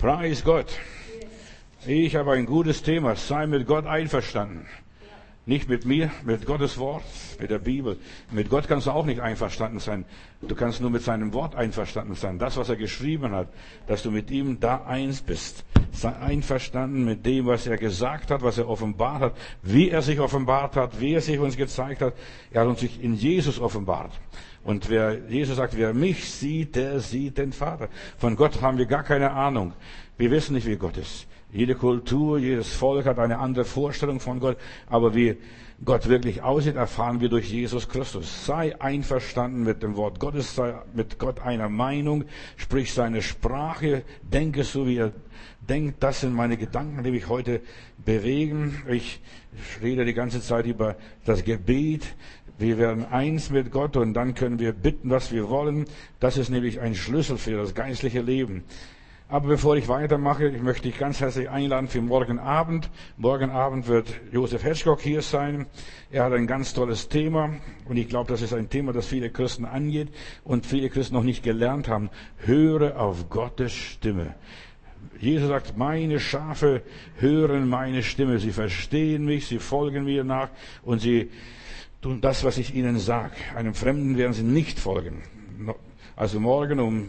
Preis Gott. Ich habe ein gutes Thema. Sei mit Gott einverstanden. Nicht mit mir, mit Gottes Wort, mit der Bibel. Mit Gott kannst du auch nicht einverstanden sein. Du kannst nur mit seinem Wort einverstanden sein. Das, was er geschrieben hat, dass du mit ihm da eins bist. Sei einverstanden mit dem, was er gesagt hat, was er offenbart hat, wie er sich offenbart hat, wie er sich uns gezeigt hat. Er hat uns sich in Jesus offenbart. Und Jesus sagt, wer mich sieht, der sieht den Vater. Von Gott haben wir gar keine Ahnung. Wir wissen nicht, wie Gott ist. Jede Kultur, jedes Volk hat eine andere Vorstellung von Gott. Aber wie Gott wirklich aussieht, erfahren wir durch Jesus Christus. Sei einverstanden mit dem Wort Gottes, sei mit Gott einer Meinung, sprich seine Sprache, denke so, wie er denkt. Das sind meine Gedanken, die mich heute bewegen. Ich rede die ganze Zeit über das Gebet. Wir werden eins mit Gott und dann können wir bitten, was wir wollen. Das ist nämlich ein Schlüssel für das geistliche Leben. Aber bevor ich weitermache, ich möchte dich ganz herzlich einladen für morgen Abend. Morgen Abend wird Josef Hitchcock hier sein. Er hat ein ganz tolles Thema und ich glaube, das ist ein Thema, das viele Christen angeht und viele Christen noch nicht gelernt haben. Höre auf Gottes Stimme. Jesus sagt, meine Schafe hören meine Stimme. Sie verstehen mich, sie folgen mir nach und sie tun das, was ich ihnen sage. Einem Fremden werden sie nicht folgen. Also morgen um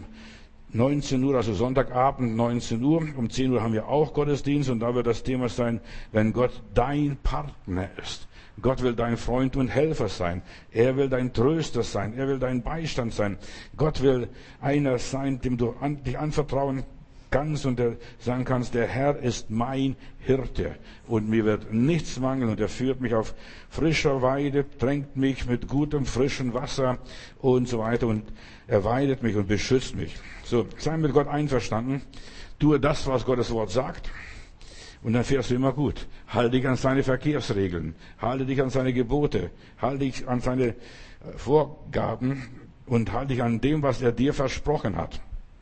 19 Uhr, also Sonntagabend 19 Uhr, um 10 Uhr haben wir auch Gottesdienst und da wird das Thema sein, wenn Gott dein Partner ist. Gott will dein Freund und Helfer sein. Er will dein Tröster sein. Er will dein Beistand sein. Gott will einer sein, dem du dich anvertrauen kannst und der sagen kannst, der Herr ist mein Hirte und mir wird nichts mangeln und er führt mich auf frischer Weide, tränkt mich mit gutem, frischen Wasser und so weiter und er weidet mich und beschützt mich. So, sei mit Gott einverstanden, tue das, was Gottes Wort sagt und dann fährst du immer gut. Halte dich an seine Verkehrsregeln, halte dich an seine Gebote, halte dich an seine Vorgaben und halte dich an dem, was er dir versprochen hat.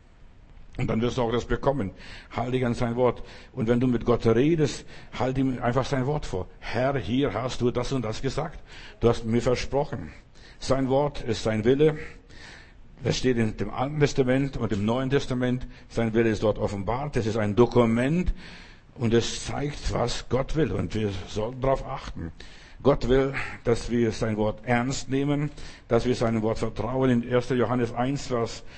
Und dann wirst du auch das bekommen. Halte dich an sein Wort. Und wenn du mit Gott redest, halt ihm einfach sein Wort vor. Herr, hier hast du das und das gesagt. Du hast mir versprochen. Sein Wort ist sein Wille. Das steht in dem Alten Testament und im Neuen Testament. Sein Wille ist dort offenbart. Das ist ein Dokument und es zeigt, was Gott will. Und wir sollten darauf achten. Gott will, dass wir sein Wort ernst nehmen, dass wir seinem Wort vertrauen. In 1. Johannes 1,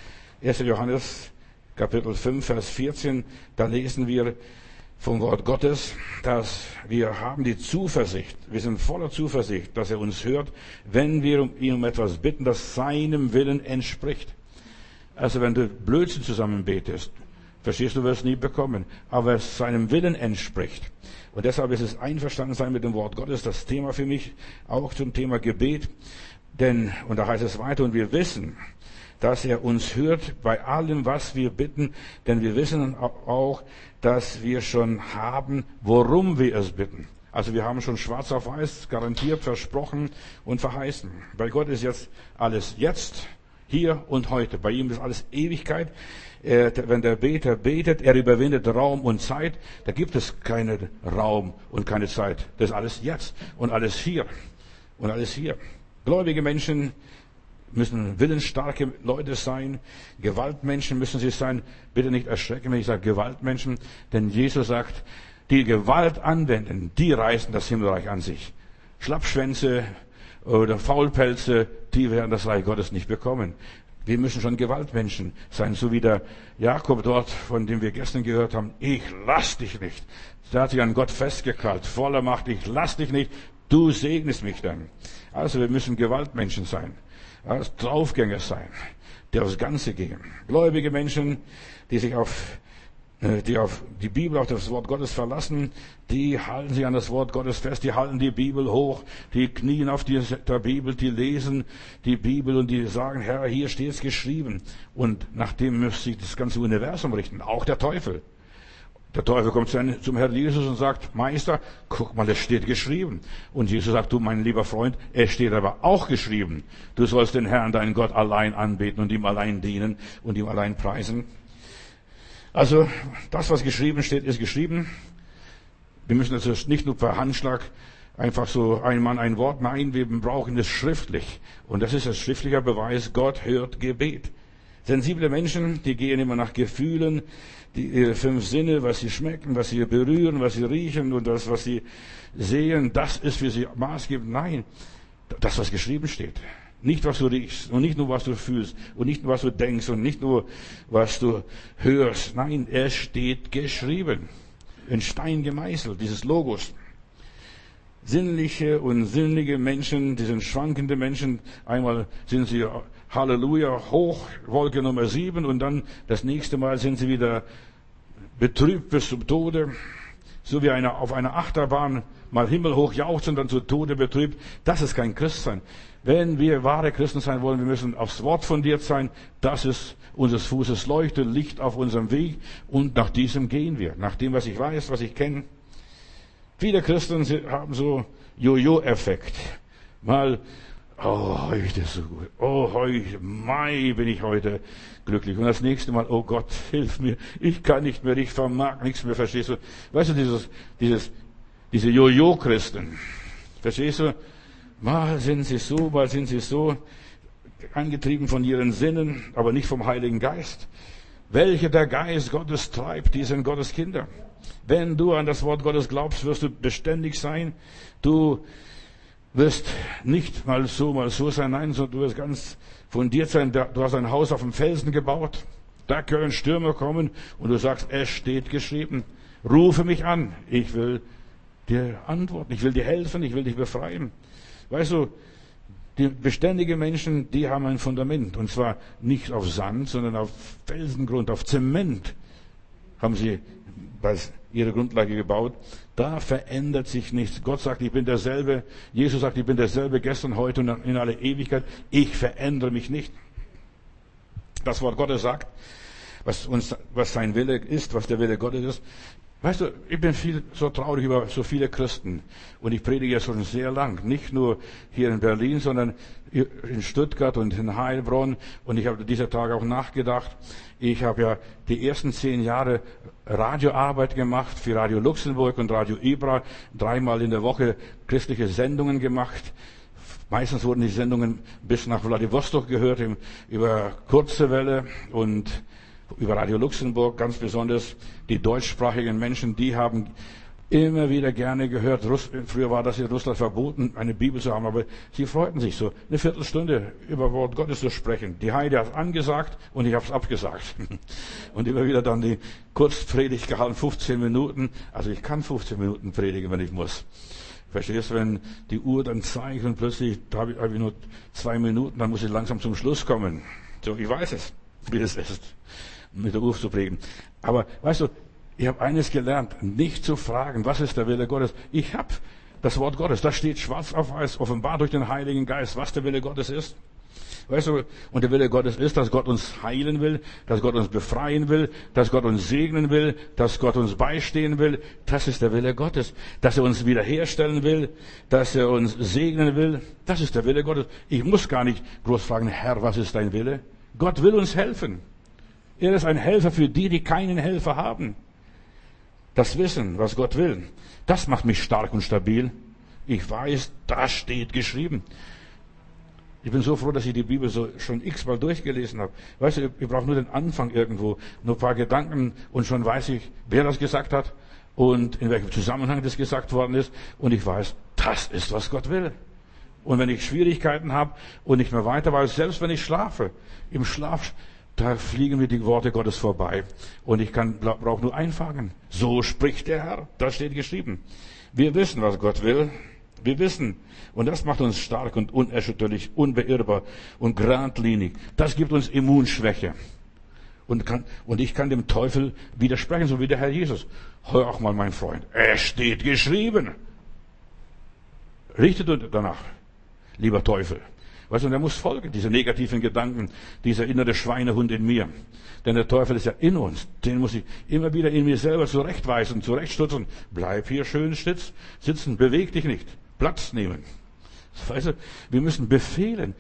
1. Johannes Kapitel 5, Vers 14, da lesen wir vom Wort Gottes, dass wir haben die Zuversicht, wir sind voller Zuversicht, dass er uns hört, wenn wir ihn um etwas bitten, das seinem Willen entspricht. Also wenn du Blödsinn zusammen betest, verstehst du, wirst nie bekommen, aber es seinem Willen entspricht. Und deshalb ist es einverstanden sein mit dem Wort Gottes, das Thema für mich, auch zum Thema Gebet, denn, und da heißt es weiter, und wir wissen, dass er uns hört bei allem, was wir bitten, denn wir wissen auch, dass wir schon haben, worum wir es bitten. Also wir haben schon schwarz auf weiß garantiert, versprochen und verheißen. Bei Gott ist jetzt alles jetzt, hier und heute. Bei ihm ist alles Ewigkeit. Wenn der Beter betet, er überwindet Raum und Zeit. Da gibt es keinen Raum und keine Zeit. Das ist alles jetzt und alles hier und alles hier. Gläubige Menschen müssen willensstarke Leute sein. Gewaltmenschen müssen sie sein. Bitte nicht erschrecken, wenn ich sage Gewaltmenschen. Denn Jesus sagt, die Gewalt anwenden, die reißen das Himmelreich an sich. Schlappschwänze oder Faulpelze, die werden das Reich Gottes nicht bekommen. Wir müssen schon Gewaltmenschen sein, so wie der Jakob dort, von dem wir gestern gehört haben. Ich lass dich nicht. Der hat sich an Gott festgekrallt, voller Macht. Ich lass dich nicht. Du segnest mich dann. Also wir müssen Gewaltmenschen sein. Als Draufgänger sein, die aufs Ganze gehen. Gläubige Menschen, die sich auf die Bibel, auf das Wort Gottes verlassen, die halten sich an das Wort Gottes fest, die halten die Bibel hoch, die knien auf der Bibel, die lesen die Bibel und die sagen, Herr, hier steht es geschrieben. Und nach dem müsste sich das ganze Universum richten, auch der Teufel. Der Teufel kommt zum Herrn Jesus und sagt, Meister, guck mal, es steht geschrieben. Und Jesus sagt, du, mein lieber Freund, es steht aber auch geschrieben. Du sollst den Herrn, deinen Gott, allein anbeten und ihm allein dienen und ihm allein preisen. Also, das, was geschrieben steht, ist geschrieben. Wir müssen also nicht nur per Handschlag einfach so ein Mann ein Wort, nein, wir brauchen es schriftlich. Und das ist ein schriftlicher Beweis, Gott hört Gebet. Sensible Menschen, die gehen immer nach Gefühlen, ihre 5 Sinne, was sie schmecken, was sie berühren, was sie riechen und das, was sie sehen, das ist für sie maßgebend. Nein, das, was geschrieben steht. Nicht, was du riechst und nicht nur, was du fühlst und nicht nur, was du denkst und nicht nur, was du hörst. Nein, es steht geschrieben. In Stein gemeißelt, dieses Logos. Sinnliche und sinnliche Menschen, die sind schwankende Menschen. Einmal sind sie Halleluja, hoch, Wolke Nummer 7 und dann das nächste Mal sind sie wieder betrübt bis zum Tode. So wie auf einer Achterbahn mal himmelhoch jauchzen, dann zu Tode betrübt. Das ist kein Christsein. Wenn wir wahre Christen sein wollen, wir müssen aufs Wort fundiert sein. Das ist unseres Fußes Leuchte, Licht auf unserem Weg und nach diesem gehen wir. Nach dem, was ich weiß, was ich kenne. Viele Christen haben so Jojo-Effekt. Mal, oh, heute ist so gut. Oh, heute, Mai bin ich heute glücklich. Und das nächste Mal, oh Gott, hilf mir. Ich kann nicht mehr, ich vermag nichts mehr, verstehst du? Weißt du, diese Jojo-Christen. Verstehst du? Mal sind sie so, mal sind sie so. Angetrieben von ihren Sinnen, aber nicht vom Heiligen Geist. Welche der Geist Gottes treibt, die sind Gottes Kinder. Wenn du an das Wort Gottes glaubst, wirst du beständig sein. Du wirst nicht mal so sein, nein, sondern du wirst ganz fundiert sein. Du hast ein Haus auf dem Felsen gebaut. Da können Stürme kommen und du sagst, es steht geschrieben. Rufe mich an. Ich will dir antworten. Ich will dir helfen. Ich will dich befreien. Weißt du, die beständigen Menschen, die haben ein Fundament. Und zwar nicht auf Sand, sondern auf Felsengrund, auf Zement haben sie ihre Grundlage gebaut. Da verändert sich nichts. Gott sagt, ich bin derselbe. Jesus sagt, ich bin derselbe gestern, heute und in alle Ewigkeit. Ich verändere mich nicht. Das Wort Gottes sagt, was sein Wille ist, was der Wille Gottes ist. Weißt du, ich bin so traurig über so viele Christen. Und ich predige ja schon sehr lang. Nicht nur hier in Berlin, sondern in Stuttgart und in Heilbronn. Und ich habe dieser Tage auch nachgedacht. Ich habe ja die ersten 10 Jahre Radioarbeit gemacht für Radio Luxemburg und Radio Ibra. 3-mal in der Woche christliche Sendungen gemacht. Meistens wurden die Sendungen bis nach Vladivostok gehört, über kurze Welle und über Radio Luxemburg, ganz besonders die deutschsprachigen Menschen, die haben immer wieder gerne gehört. Früher war das in Russland verboten, eine Bibel zu haben, aber sie freuten sich so, eine Viertelstunde über Wort Gottes zu sprechen. Die Heide hat angesagt und ich habe es abgesagt. Und immer wieder dann die Kurzpredigt gehalten, 15 Minuten. Also ich kann 15 Minuten predigen, wenn ich muss. Verstehst du, wenn die Uhr dann zeigt und plötzlich habe ich nur 2 Minuten, dann muss ich langsam zum Schluss kommen. So, ich weiß es, wie es ist, mit der Uhr zu predigen. Aber weißt du, ich habe eines gelernt, nicht zu fragen, was ist der Wille Gottes. Ich habe das Wort Gottes, das steht schwarz auf weiß, offenbar durch den Heiligen Geist, was der Wille Gottes ist. Weißt du, und der Wille Gottes ist, dass Gott uns heilen will, dass Gott uns befreien will, dass Gott uns segnen will, dass Gott uns beistehen will. Das ist der Wille Gottes. Dass er uns wiederherstellen will, dass er uns segnen will. Das ist der Wille Gottes. Ich muss gar nicht groß fragen, Herr, was ist dein Wille? Gott will uns helfen. Er ist ein Helfer für die, die keinen Helfer haben. Das Wissen, was Gott will, das macht mich stark und stabil. Ich weiß, das steht geschrieben. Ich bin so froh, dass ich die Bibel so schon x-mal durchgelesen habe. Weißt du, ich brauche nur den Anfang irgendwo, nur ein paar Gedanken und schon weiß ich, wer das gesagt hat und in welchem Zusammenhang das gesagt worden ist. Und ich weiß, das ist, was Gott will. Und wenn ich Schwierigkeiten habe und nicht mehr weiter weiß, selbst wenn ich schlafe, im Schlaf, da fliegen mir die Worte Gottes vorbei. Und ich brauche nur einfangen. So spricht der Herr. Das steht geschrieben. Wir wissen, was Gott will. Wir wissen. Und das macht uns stark und unerschütterlich, unbeirrbar und geradlinig. Das gibt uns Immunschwäche. Und ich kann dem Teufel widersprechen, so wie der Herr Jesus. Hör auch mal, mein Freund. Es steht geschrieben. Richte du danach, lieber Teufel. Weißt du, der muss folgen, diese negativen Gedanken, dieser innere Schweinehund in mir. Denn der Teufel ist ja in uns. Den muss ich immer wieder in mir selber zurechtweisen, zurechtstutzen. Bleib hier schön sitzen, beweg dich nicht. Platz nehmen. Weißt du, wir müssen befehlen.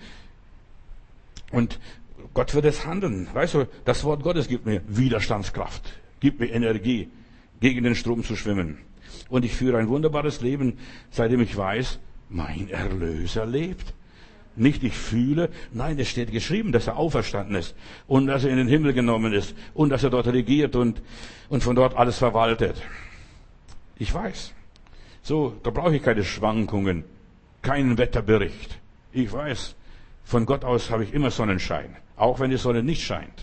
Und Gott wird es handeln. Weißt du, das Wort Gottes gibt mir Widerstandskraft, gibt mir Energie, gegen den Strom zu schwimmen. Und ich führe ein wunderbares Leben, seitdem ich weiß, mein Erlöser lebt. Nicht ich fühle, nein, es steht geschrieben, dass er auferstanden ist und dass er in den Himmel genommen ist und dass er dort regiert und von dort alles verwaltet. Ich weiß. So, da brauche ich keine Schwankungen, keinen Wetterbericht. Ich weiß, von Gott aus habe ich immer Sonnenschein, auch wenn die Sonne nicht scheint.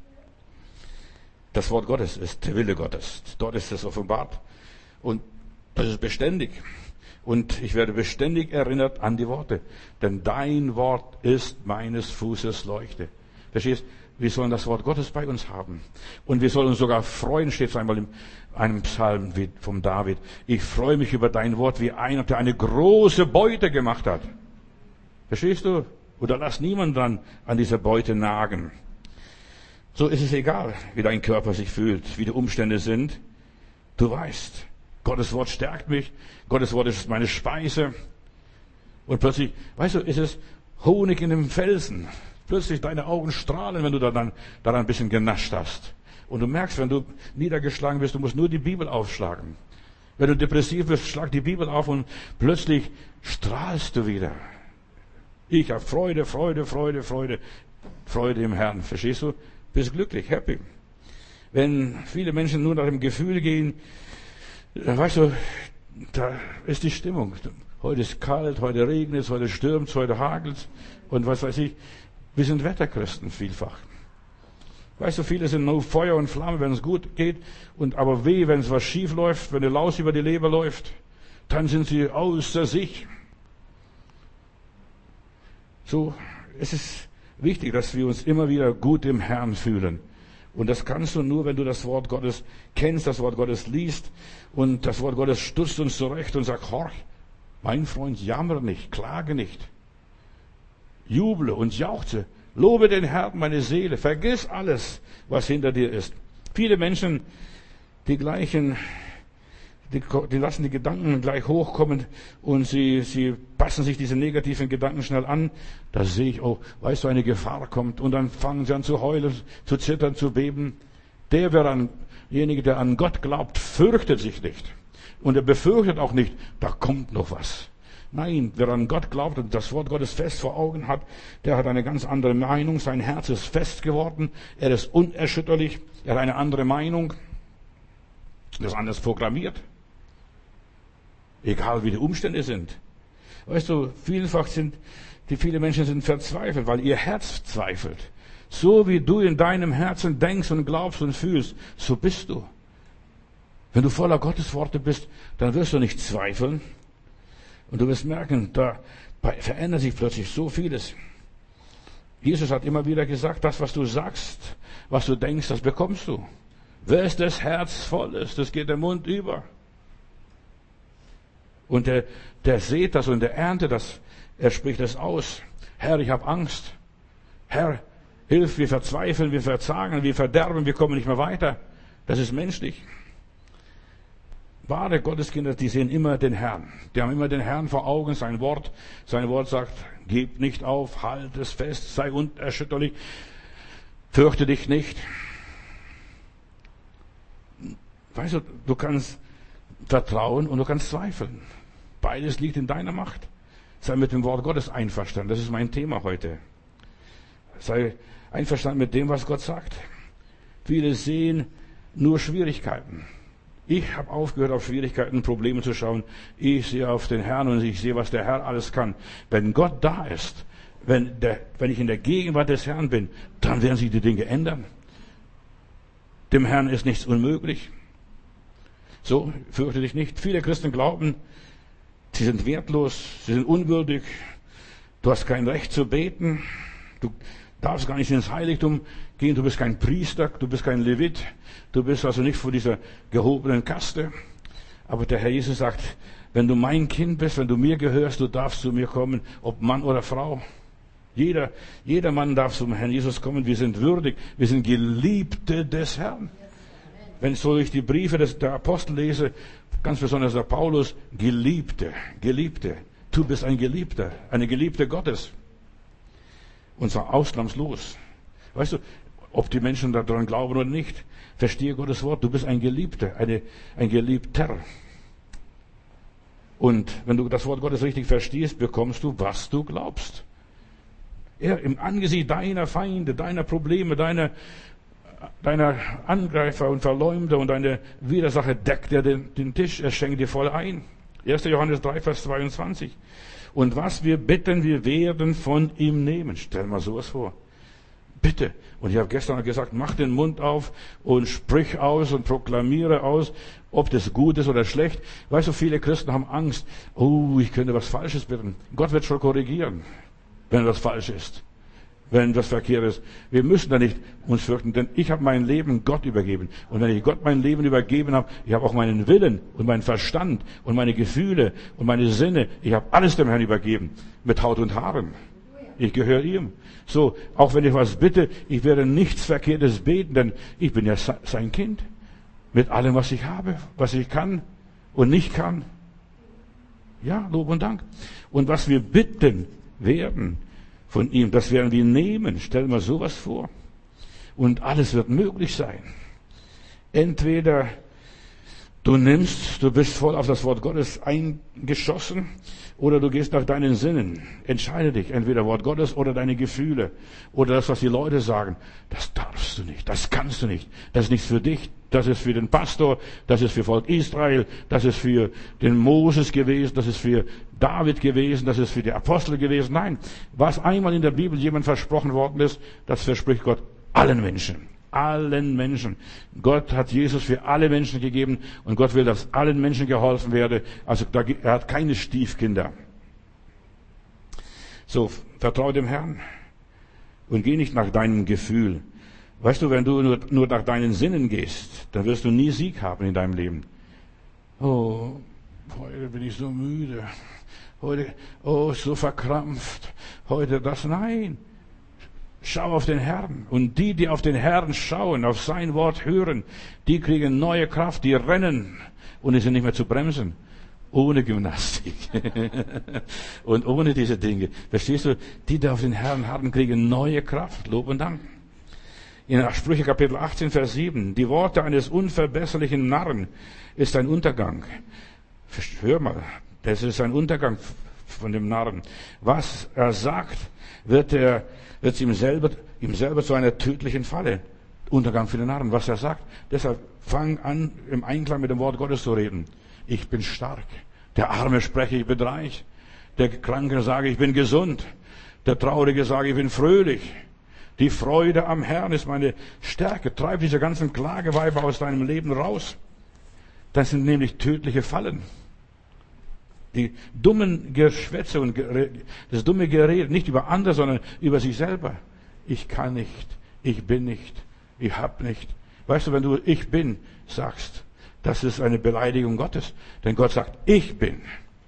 Das Wort Gottes ist der Wille Gottes. Dort ist es offenbart. Und das ist beständig. Und ich werde beständig erinnert an die Worte. Denn dein Wort ist meines Fußes Leuchte. Verstehst? Wir sollen das Wort Gottes bei uns haben. Und wir sollen uns sogar freuen, steht es einmal in einem Psalm vom David. Ich freue mich über dein Wort wie einer, der eine große Beute gemacht hat. Verstehst du? Oder lass niemand dann an dieser Beute nagen. So ist es egal, wie dein Körper sich fühlt, wie die Umstände sind. Du weißt, Gottes Wort stärkt mich. Gottes Wort ist meine Speise. Und plötzlich, weißt du, ist es Honig in dem Felsen. Plötzlich deine Augen strahlen, wenn du daran ein bisschen genascht hast. Und du merkst, wenn du niedergeschlagen bist, du musst nur die Bibel aufschlagen. Wenn du depressiv bist, schlag die Bibel auf und plötzlich strahlst du wieder. Ich habe Freude, Freude, Freude, Freude. Freude im Herrn. Verstehst du? Bist glücklich, happy. Wenn viele Menschen nur nach dem Gefühl gehen, weißt du, da ist die Stimmung. Heute ist kalt, heute regnet es, heute stürmt es, heute hagelt es und was weiß ich. Wir sind Wetterchristen vielfach. Weißt du, viele sind nur Feuer und Flamme, wenn es gut geht, aber weh, wenn es was schief läuft, wenn eine Laus über die Leber läuft, dann sind sie außer sich. So, es ist wichtig, dass wir uns immer wieder gut im Herrn fühlen. Und das kannst du nur, wenn du das Wort Gottes kennst, das Wort Gottes liest und das Wort Gottes stutzt uns zurecht und sagt, horch, mein Freund, jammer nicht, klage nicht. Juble und jauchze, lobe den Herrn, meine Seele, vergiss alles, was hinter dir ist. Viele Menschen, die lassen die Gedanken gleich hochkommen und sie passen sich diese negativen Gedanken schnell an. Da sehe ich, oh, weißt du, eine Gefahr kommt und dann fangen sie an zu heulen, zu zittern, zu beben. Derjenige, der an Gott glaubt, fürchtet sich nicht. Und er befürchtet auch nicht, da kommt noch was. Nein, wer an Gott glaubt und das Wort Gottes fest vor Augen hat, der hat eine ganz andere Meinung. Sein Herz ist fest geworden. Er ist unerschütterlich. Er hat eine andere Meinung. Das anders programmiert. Egal wie die Umstände sind. Weißt du, viele Menschen sind verzweifelt, weil ihr Herz zweifelt. So wie du in deinem Herzen denkst und glaubst und fühlst, so bist du. Wenn du voller Gottesworte bist, dann wirst du nicht zweifeln. Und du wirst merken, da verändert sich plötzlich so vieles. Jesus hat immer wieder gesagt, das, was du sagst, was du denkst, das bekommst du. Wes das Herz voll ist, das geht der Mund über. Und der sät das und der erntet das. Er spricht es aus. Herr, ich habe Angst. Herr, hilf, wir verzweifeln, wir verzagen, wir verderben, wir kommen nicht mehr weiter. Das ist menschlich. Wahre Gotteskinder, die sehen immer den Herrn. Die haben immer den Herrn vor Augen, sein Wort. Sein Wort sagt, gib nicht auf, halt es fest, sei unerschütterlich, fürchte dich nicht. Weißt du, du kannst vertrauen und du kannst zweifeln. Beides liegt in deiner Macht. Sei mit dem Wort Gottes einverstanden. Das ist mein Thema heute. Sei einverstanden mit dem, was Gott sagt. Viele sehen nur Schwierigkeiten. Ich habe aufgehört, auf Schwierigkeiten, Probleme zu schauen. Ich sehe auf den Herrn und ich sehe, was der Herr alles kann. Wenn Gott da ist, wenn ich in der Gegenwart des Herrn bin, dann werden sich die Dinge ändern. Dem Herrn ist nichts unmöglich. So, fürchte dich nicht. Viele Christen glauben, sie sind wertlos, sie sind unwürdig. Du hast kein Recht zu beten. Du darfst gar nicht ins Heiligtum gehen. Du bist kein Priester, du bist kein Levit. Du bist also nicht von dieser gehobenen Kaste. Aber der Herr Jesus sagt, wenn du mein Kind bist, wenn du mir gehörst, du darfst zu mir kommen, ob Mann oder Frau. Jeder Mann darf zum Herrn Jesus kommen. Wir sind würdig. Wir sind Geliebte des Herrn. Wenn ich so durch die Briefe der Apostel lese, ganz besonders der Paulus, Geliebte. Du bist ein Geliebter, eine Geliebte Gottes. Und zwar ausnahmslos. Weißt du, ob die Menschen daran glauben oder nicht, verstehe Gottes Wort. Du bist ein Geliebter, ein Geliebter. Und wenn du das Wort Gottes richtig verstehst, bekommst du, was du glaubst. Im Angesicht deiner Feinde, deiner Probleme, deiner Angreifer und Verleumder und deiner Widersacher deckt er den Tisch. Er schenkt dir voll ein. 1. Johannes 3, Vers 22. Und was wir bitten, wir werden von ihm nehmen. Stell mal sowas vor. Bitte. Und ich habe gestern gesagt, mach den Mund auf und sprich aus und proklamiere aus, ob das gut ist oder schlecht. Weißt du, viele Christen haben Angst. Oh, ich könnte was Falsches bitten. Gott wird schon korrigieren, wenn was falsch ist, wenn was verkehrt ist. Wir müssen da nicht uns fürchten, denn ich habe mein Leben Gott übergeben. Und wenn ich Gott mein Leben übergeben habe, ich habe auch meinen Willen und meinen Verstand und meine Gefühle und meine Sinne, ich habe alles dem Herrn übergeben, mit Haut und Haaren. Ich gehöre ihm. So, auch wenn ich was bitte, ich werde nichts Verkehrtes beten, denn ich bin ja sein Kind. Mit allem, was ich habe, was ich kann und nicht kann. Ja, Lob und Dank. Und was wir bitten werden von ihm, das werden wir nehmen. Stell dir mal sowas vor. Und alles wird möglich sein. Entweder du bist voll auf das Wort Gottes eingeschossen, oder du gehst nach deinen Sinnen. Entscheide dich, entweder Wort Gottes oder deine Gefühle oder das, was die Leute sagen. Das darfst du nicht, das kannst du nicht. Das ist nichts für dich, das ist für den Pastor, das ist für Volk Israel, das ist für den Moses gewesen, das ist für David gewesen, das ist für die Apostel gewesen. Nein, was einmal in der Bibel jemand versprochen worden ist, das verspricht Gott allen Menschen. Allen Menschen. Gott hat Jesus für alle Menschen gegeben und Gott will, dass allen Menschen geholfen werde. Also er hat keine Stiefkinder. So, vertraue dem Herrn und geh nicht nach deinem Gefühl. Weißt du, wenn du nur nach deinen Sinnen gehst, dann wirst du nie Sieg haben in deinem Leben. Oh, heute bin ich so müde. Heute, so verkrampft. Heute das. Nein. Schau auf den Herrn. Und die auf den Herrn schauen, auf sein Wort hören, die kriegen neue Kraft, die rennen und die sind nicht mehr zu bremsen. Ohne Gymnastik. Und ohne diese Dinge. Verstehst du? Die auf den Herrn harren, kriegen neue Kraft. Lob und Dank. In Sprüche Kapitel 18, Vers 7. Die Worte eines unverbesserlichen Narren ist ein Untergang. Hör mal. Das ist ein Untergang von dem Narren. Was er sagt, wird es ihm selber zu einer tödlichen Falle. Untergang für den Narren, was er sagt. Deshalb fang an, im Einklang mit dem Wort Gottes zu reden. Ich bin stark. Der Arme spreche, ich bin reich. Der Kranke sage, ich bin gesund. Der Traurige sage, ich bin fröhlich. Die Freude am Herrn ist meine Stärke. Treib diese ganzen Klageweiber aus deinem Leben raus. Das sind nämlich tödliche Fallen. Die dummen Geschwätze und das dumme Gerede, nicht über andere, sondern über sich selber. Ich kann nicht, ich bin nicht, ich hab nicht. Weißt du, wenn du ich bin sagst, das ist eine Beleidigung Gottes. Denn Gott sagt, ich bin,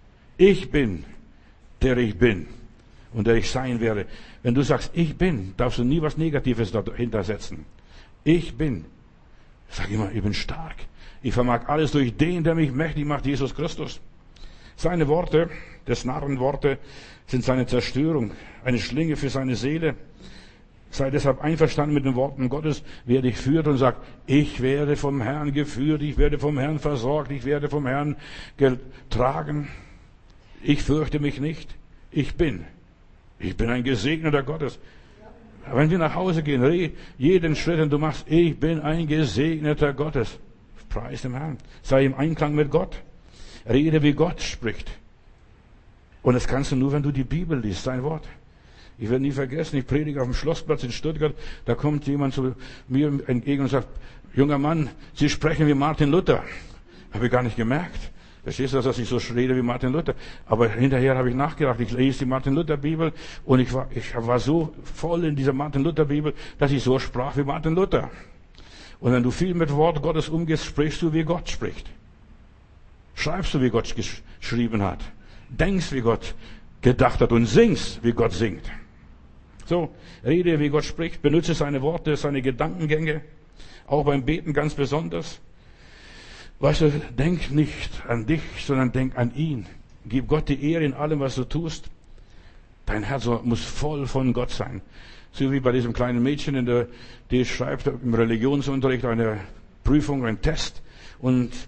der ich bin und der ich sein werde. Wenn du sagst, ich bin, darfst du nie was Negatives dahinter setzen. Ich bin. Sag immer, ich bin stark. Ich vermag alles durch den, der mich mächtig macht, Jesus Christus. Seine Worte, des Narren Worte, sind seine Zerstörung, eine Schlinge für seine Seele. Sei deshalb einverstanden mit den Worten Gottes, wie er dich führt und sagt, ich werde vom Herrn geführt, ich werde vom Herrn versorgt, ich werde vom Herrn getragen. Ich fürchte mich nicht. Ich bin ein Gesegneter Gottes. Wenn wir nach Hause gehen, jeden Schritt, den du machst, ich bin ein Gesegneter Gottes. Preis dem Herrn. Sei im Einklang mit Gott. Rede, wie Gott spricht. Und das kannst du nur, wenn du die Bibel liest, sein Wort. Ich werde nie vergessen, ich predige auf dem Schlossplatz in Stuttgart, da kommt jemand zu mir entgegen und sagt, junger Mann, Sie sprechen wie Martin Luther. Habe ich gar nicht gemerkt. Verstehst du, dass ich so rede wie Martin Luther? Aber hinterher habe ich nachgedacht, ich lese die Martin Luther Bibel und ich war so voll in dieser Martin Luther Bibel, dass ich so sprach wie Martin Luther. Und wenn du viel mit Wort Gottes umgehst, sprichst du, wie Gott spricht. Schreibst du, wie Gott geschrieben hat. Denkst, wie Gott gedacht hat und singst, wie Gott singt. So, rede, wie Gott spricht. Benutze seine Worte, seine Gedankengänge. Auch beim Beten ganz besonders. Weißt du, denk nicht an dich, sondern denk an ihn. Gib Gott die Ehre in allem, was du tust. Dein Herz muss voll von Gott sein. So wie bei diesem kleinen Mädchen, die schreibt im Religionsunterricht eine Prüfung, einen Test. Und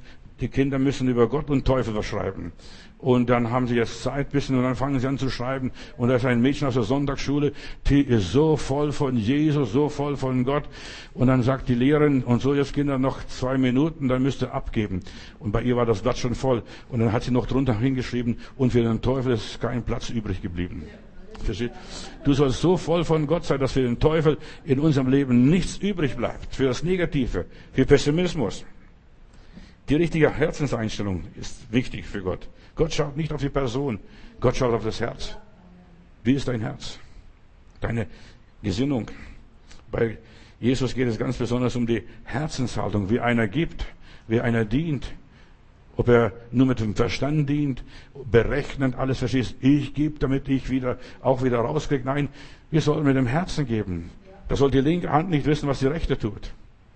die Kinder müssen über Gott und Teufel was schreiben. Und dann haben sie jetzt Zeit bisschen und dann fangen sie an zu schreiben. Und da ist ein Mädchen aus der Sonntagsschule, die ist so voll von Jesus, so voll von Gott. Und dann sagt die Lehrerin, und so jetzt Kinder noch 2 Minuten, dann müsst ihr abgeben. Und bei ihr war das Blatt schon voll. Und dann hat sie noch drunter hingeschrieben, und für den Teufel ist kein Platz übrig geblieben. Versteht? Du sollst so voll von Gott sein, dass für den Teufel in unserem Leben nichts übrig bleibt. Für das Negative, für Pessimismus. Die richtige Herzenseinstellung ist wichtig für Gott. Gott schaut nicht auf die Person, Gott schaut auf das Herz. Wie ist dein Herz? Deine Gesinnung. Bei Jesus geht es ganz besonders um die Herzenshaltung, wie einer gibt, wie einer dient. Ob er nur mit dem Verstand dient, berechnend alles versteht. Ich gebe, damit ich auch wieder rauskriege. Nein, wir sollen mit dem Herzen geben. Da soll die linke Hand nicht wissen, was die rechte tut.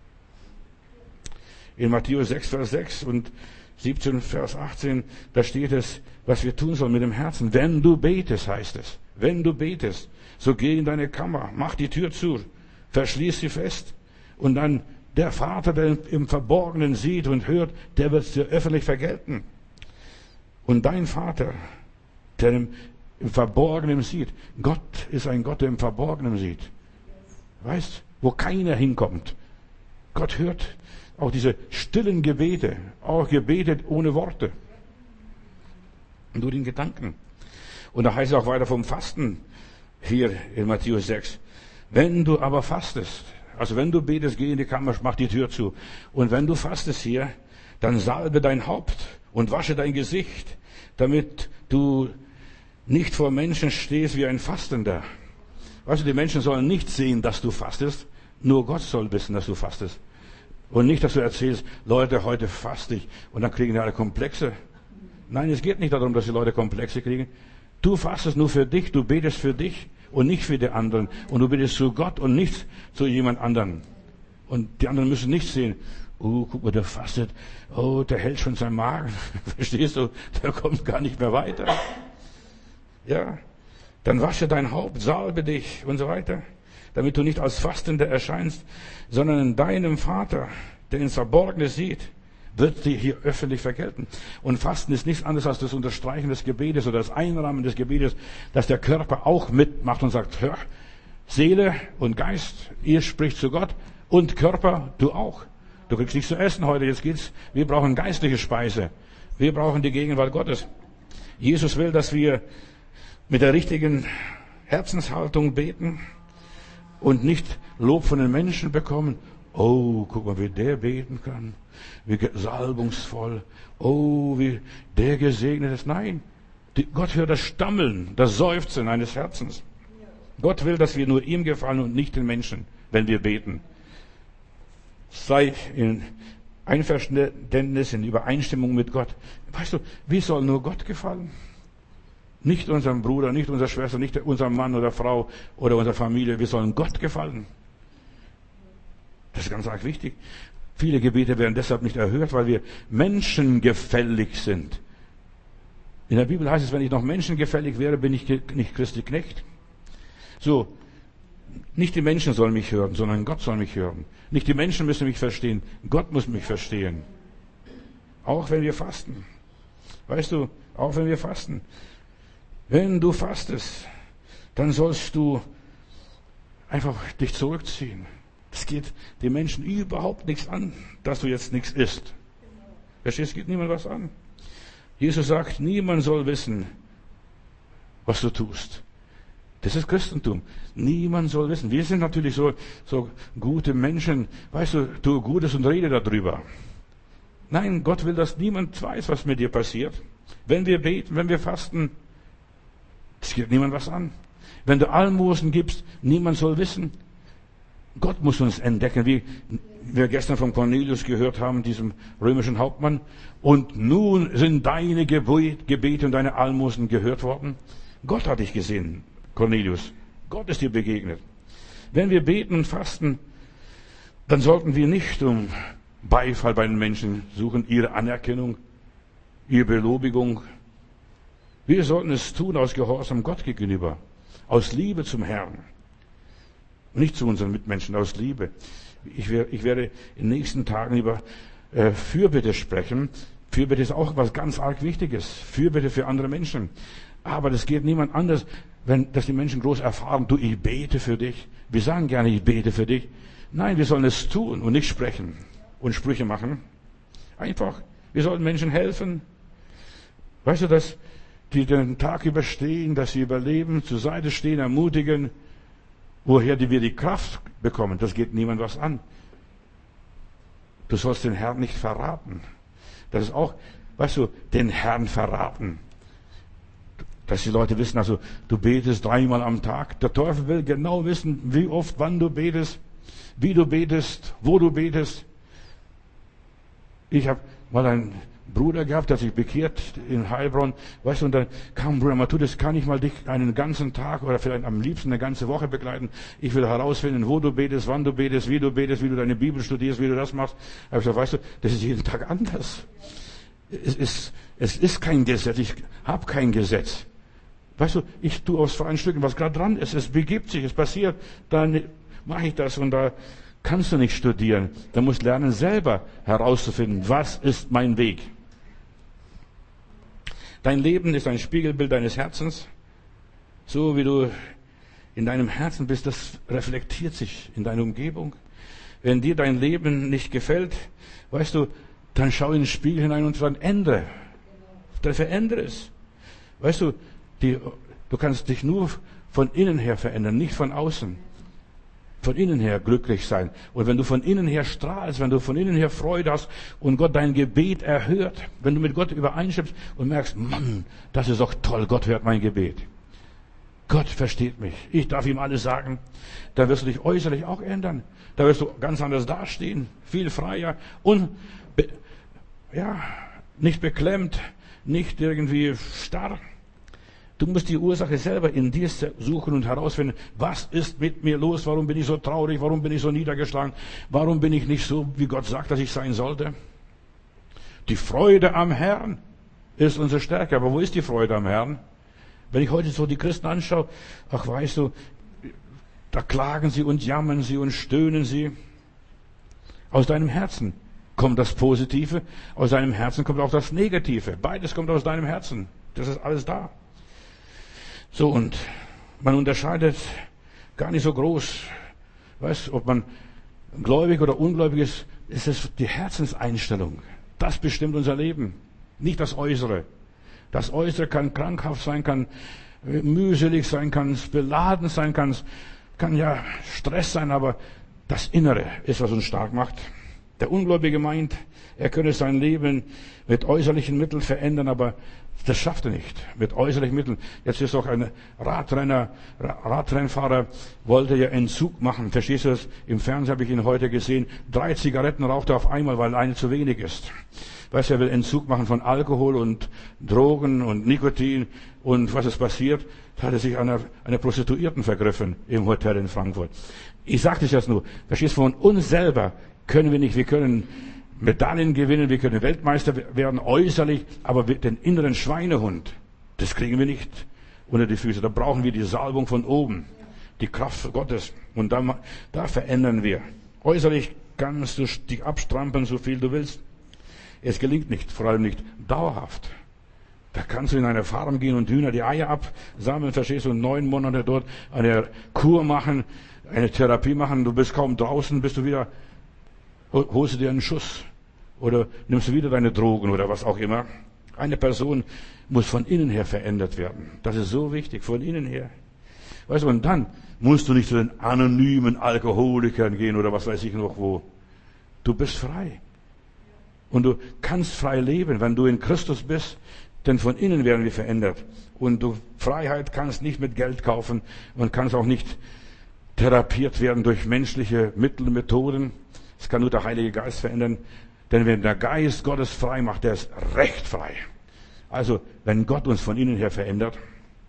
In Matthäus 6, Vers 6 und 17, Vers 18, da steht es, was wir tun sollen mit dem Herzen. Wenn du betest, heißt es. Wenn du betest, so geh in deine Kammer, mach die Tür zu, verschließ sie fest. Und dann der Vater, der im Verborgenen sieht und hört, der wird es dir öffentlich vergelten. Und dein Vater, der im Verborgenen sieht. Gott ist ein Gott, der im Verborgenen sieht. Weißt, wo keiner hinkommt. Gott hört auch diese stillen Gebete, auch gebetet ohne Worte. Nur den Gedanken. Und da heißt es auch weiter vom Fasten hier in Matthäus 6. Wenn du aber fastest, also wenn du betest, geh in die Kammer, mach die Tür zu. Und wenn du fastest hier, dann salbe dein Haupt und wasche dein Gesicht, damit du nicht vor Menschen stehst wie ein Fastender. Weißt du, die Menschen sollen nicht sehen, dass du fastest. Nur Gott soll wissen, dass du fastest. Und nicht, dass du erzählst, Leute, heute faste ich. Und dann kriegen die alle Komplexe. Nein, es geht nicht darum, dass die Leute Komplexe kriegen. Du fastest nur für dich, du betest für dich und nicht für die anderen. Und du betest zu Gott und nicht zu jemand anderen. Und die anderen müssen nicht sehen, oh, guck mal, der fastet, oh, der hält schon seinen Magen. Verstehst du? Der kommt gar nicht mehr weiter. Ja, dann wasche dein Haupt, salbe dich und so weiter. Damit du nicht als Fastender erscheinst, sondern in deinem Vater, der ins Verborgene sieht, wird dir hier öffentlich vergelten. Und Fasten ist nichts anderes als das Unterstreichen des Gebetes oder das Einrahmen des Gebetes, dass der Körper auch mitmacht und sagt, hör, Seele und Geist, ihr spricht zu Gott und Körper, du auch. Du kriegst nichts zu essen heute, jetzt geht's, wir brauchen geistliche Speise. Wir brauchen die Gegenwart Gottes. Jesus will, dass wir mit der richtigen Herzenshaltung beten und nicht Lob von den Menschen bekommen. Oh, guck mal, wie der beten kann. Wie salbungsvoll. Oh, wie der gesegnet ist. Nein, Gott hört das Stammeln, das Seufzen eines Herzens. Gott will, dass wir nur ihm gefallen und nicht den Menschen, wenn wir beten. Sei in Einverständnis, in Übereinstimmung mit Gott. Weißt du, wie soll nur Gott gefallen? Nicht unserem Bruder, nicht unserer Schwester, nicht unserem Mann oder Frau oder unserer Familie. Wir sollen Gott gefallen. Das ist ganz arg wichtig. Viele Gebete werden deshalb nicht erhört, weil wir menschengefällig sind. In der Bibel heißt es, wenn ich noch menschengefällig wäre, bin ich nicht Christi Knecht. So, nicht die Menschen sollen mich hören, sondern Gott soll mich hören. Nicht die Menschen müssen mich verstehen, Gott muss mich verstehen. Auch wenn wir fasten. Weißt du, auch wenn wir fasten. Wenn du fastest, dann sollst du einfach dich zurückziehen. Es geht den Menschen überhaupt nichts an, dass du jetzt nichts isst. Verstehst, es geht niemand was an. Jesus sagt, niemand soll wissen, was du tust. Das ist Christentum. Niemand soll wissen. Wir sind natürlich so gute Menschen. Weißt du, tu Gutes und rede darüber. Nein, Gott will, dass niemand weiß, was mit dir passiert. Wenn wir beten, wenn wir fasten, es geht niemand was an. Wenn du Almosen gibst, niemand soll wissen. Gott muss uns entdecken, wie wir gestern von Cornelius gehört haben, diesem römischen Hauptmann. Und nun sind deine Gebete und deine Almosen gehört worden. Gott hat dich gesehen, Cornelius. Gott ist dir begegnet. Wenn wir beten und fasten, dann sollten wir nicht um Beifall bei den Menschen suchen, ihre Anerkennung, ihre Belobigung. Wir sollten es tun aus Gehorsam Gott gegenüber, aus Liebe zum Herrn. Nicht zu unseren Mitmenschen, aus Liebe. Ich werde in den nächsten Tagen über Fürbitte sprechen. Fürbitte ist auch was ganz arg Wichtiges. Fürbitte für andere Menschen. Aber das geht niemand anders, dass die Menschen groß erfahren, du, ich bete für dich. Wir sagen gerne, ich bete für dich. Nein, wir sollen es tun und nicht sprechen und Sprüche machen. Einfach, wir sollen Menschen helfen. Weißt du, dass die den Tag überstehen, dass sie überleben, zur Seite stehen, ermutigen, woher wir die Kraft bekommen, das geht niemand was an. Du sollst den Herrn nicht verraten. Das ist auch, weißt du, den Herrn verraten. Dass die Leute wissen, also du betest 3-mal am Tag. Der Teufel will genau wissen, wie oft, wann du betest, wie du betest, wo du betest. Ich habe mal einen Bruder gehabt, der sich bekehrt in Heilbronn. Weißt du, und dann kam Bruder Matthäus, kann ich mal dich einen ganzen Tag oder vielleicht am liebsten eine ganze Woche begleiten. Ich will herausfinden, wo du betest, wann du betest, wie du deine Bibel studierst, wie du das machst. Da habe ich gesagt, weißt du, das ist jeden Tag anders. Es ist kein Gesetz, ich habe kein Gesetz. Weißt du, ich tue aus freien Stücken, was gerade dran ist. Es begibt sich, es passiert. Dann mache ich das und da kannst du nicht studieren. Da musst lernen, selber herauszufinden, was ist mein Weg. Dein Leben ist ein Spiegelbild deines Herzens. So wie du in deinem Herzen bist, das reflektiert sich in deiner Umgebung. Wenn dir dein Leben nicht gefällt, weißt du, dann schau in den Spiegel hinein und dann ändere. Dann verändere es. Weißt du, du kannst dich nur von innen her verändern, nicht von außen. Von innen her glücklich sein. Und wenn du von innen her strahlst, wenn du von innen her Freude hast und Gott dein Gebet erhört, wenn du mit Gott übereinstimmst und merkst, Mann, das ist doch toll, Gott hört mein Gebet. Gott versteht mich. Ich darf ihm alles sagen. Da wirst du dich äußerlich auch ändern. Da wirst du ganz anders dastehen, viel freier und nicht beklemmt, nicht irgendwie starr. Du musst die Ursache selber in dir suchen und herausfinden, was ist mit mir los, warum bin ich so traurig, warum bin ich so niedergeschlagen, warum bin ich nicht so, wie Gott sagt, dass ich sein sollte. Die Freude am Herrn ist unsere Stärke. Aber wo ist die Freude am Herrn? Wenn ich heute so die Christen anschaue, ach weißt du, da klagen sie und jammern sie und stöhnen sie. Aus deinem Herzen kommt das Positive, aus deinem Herzen kommt auch das Negative. Beides kommt aus deinem Herzen. Das ist alles da. So, und man unterscheidet gar nicht so groß, weißt, ob man gläubig oder ungläubig ist, ist es die Herzenseinstellung. Das bestimmt unser Leben, nicht das Äußere. Das Äußere kann krankhaft sein, kann mühselig sein, kann beladen sein, kann ja Stress sein, aber das Innere ist, was uns stark macht. Der Ungläubige meint, er könne sein Leben mit äußerlichen Mitteln verändern, aber das schafft er nicht mit äußerlichen Mitteln. Jetzt ist auch ein Radrennfahrer, wollte ja Entzug machen. Verstehst du das? Im Fernsehen habe ich ihn heute gesehen. 3 Zigaretten raucht er auf einmal, weil eine zu wenig ist. Weißt du, er will Entzug machen von Alkohol und Drogen und Nikotin. Und was ist passiert? Da hat er sich einer Prostituierten vergriffen im Hotel in Frankfurt. Ich sage das jetzt nur. Verstehst du, von uns selber können wir nicht. Wir können Medaillen gewinnen, wir können Weltmeister werden äußerlich, aber den inneren Schweinehund, das kriegen wir nicht unter die Füße. Da brauchen wir die Salbung von oben, die Kraft Gottes. Und da verändern wir. Äußerlich kannst du dich abstrampeln, so viel du willst. Es gelingt nicht, vor allem nicht dauerhaft. Da kannst du in eine Farm gehen und Hühner die Eier absammeln, verstehst du, und 9 Monate dort eine Kur machen, eine Therapie machen, du bist kaum draußen, bist du wieder, holst du dir einen Schuss oder nimmst du wieder deine Drogen oder was auch immer. Eine Person muss von innen her verändert werden. Das ist so wichtig, von innen her. Weißt du, und dann musst du nicht zu den anonymen Alkoholikern gehen oder was weiß ich noch wo. Du bist frei. Und du kannst frei leben, wenn du in Christus bist, denn von innen werden wir verändert. Und du Freiheit kannst nicht mit Geld kaufen und kannst auch nicht therapiert werden durch menschliche Mittel und Methoden. Es kann nur der Heilige Geist verändern. Denn wenn der Geist Gottes frei macht, der ist recht frei. Also, wenn Gott uns von innen her verändert,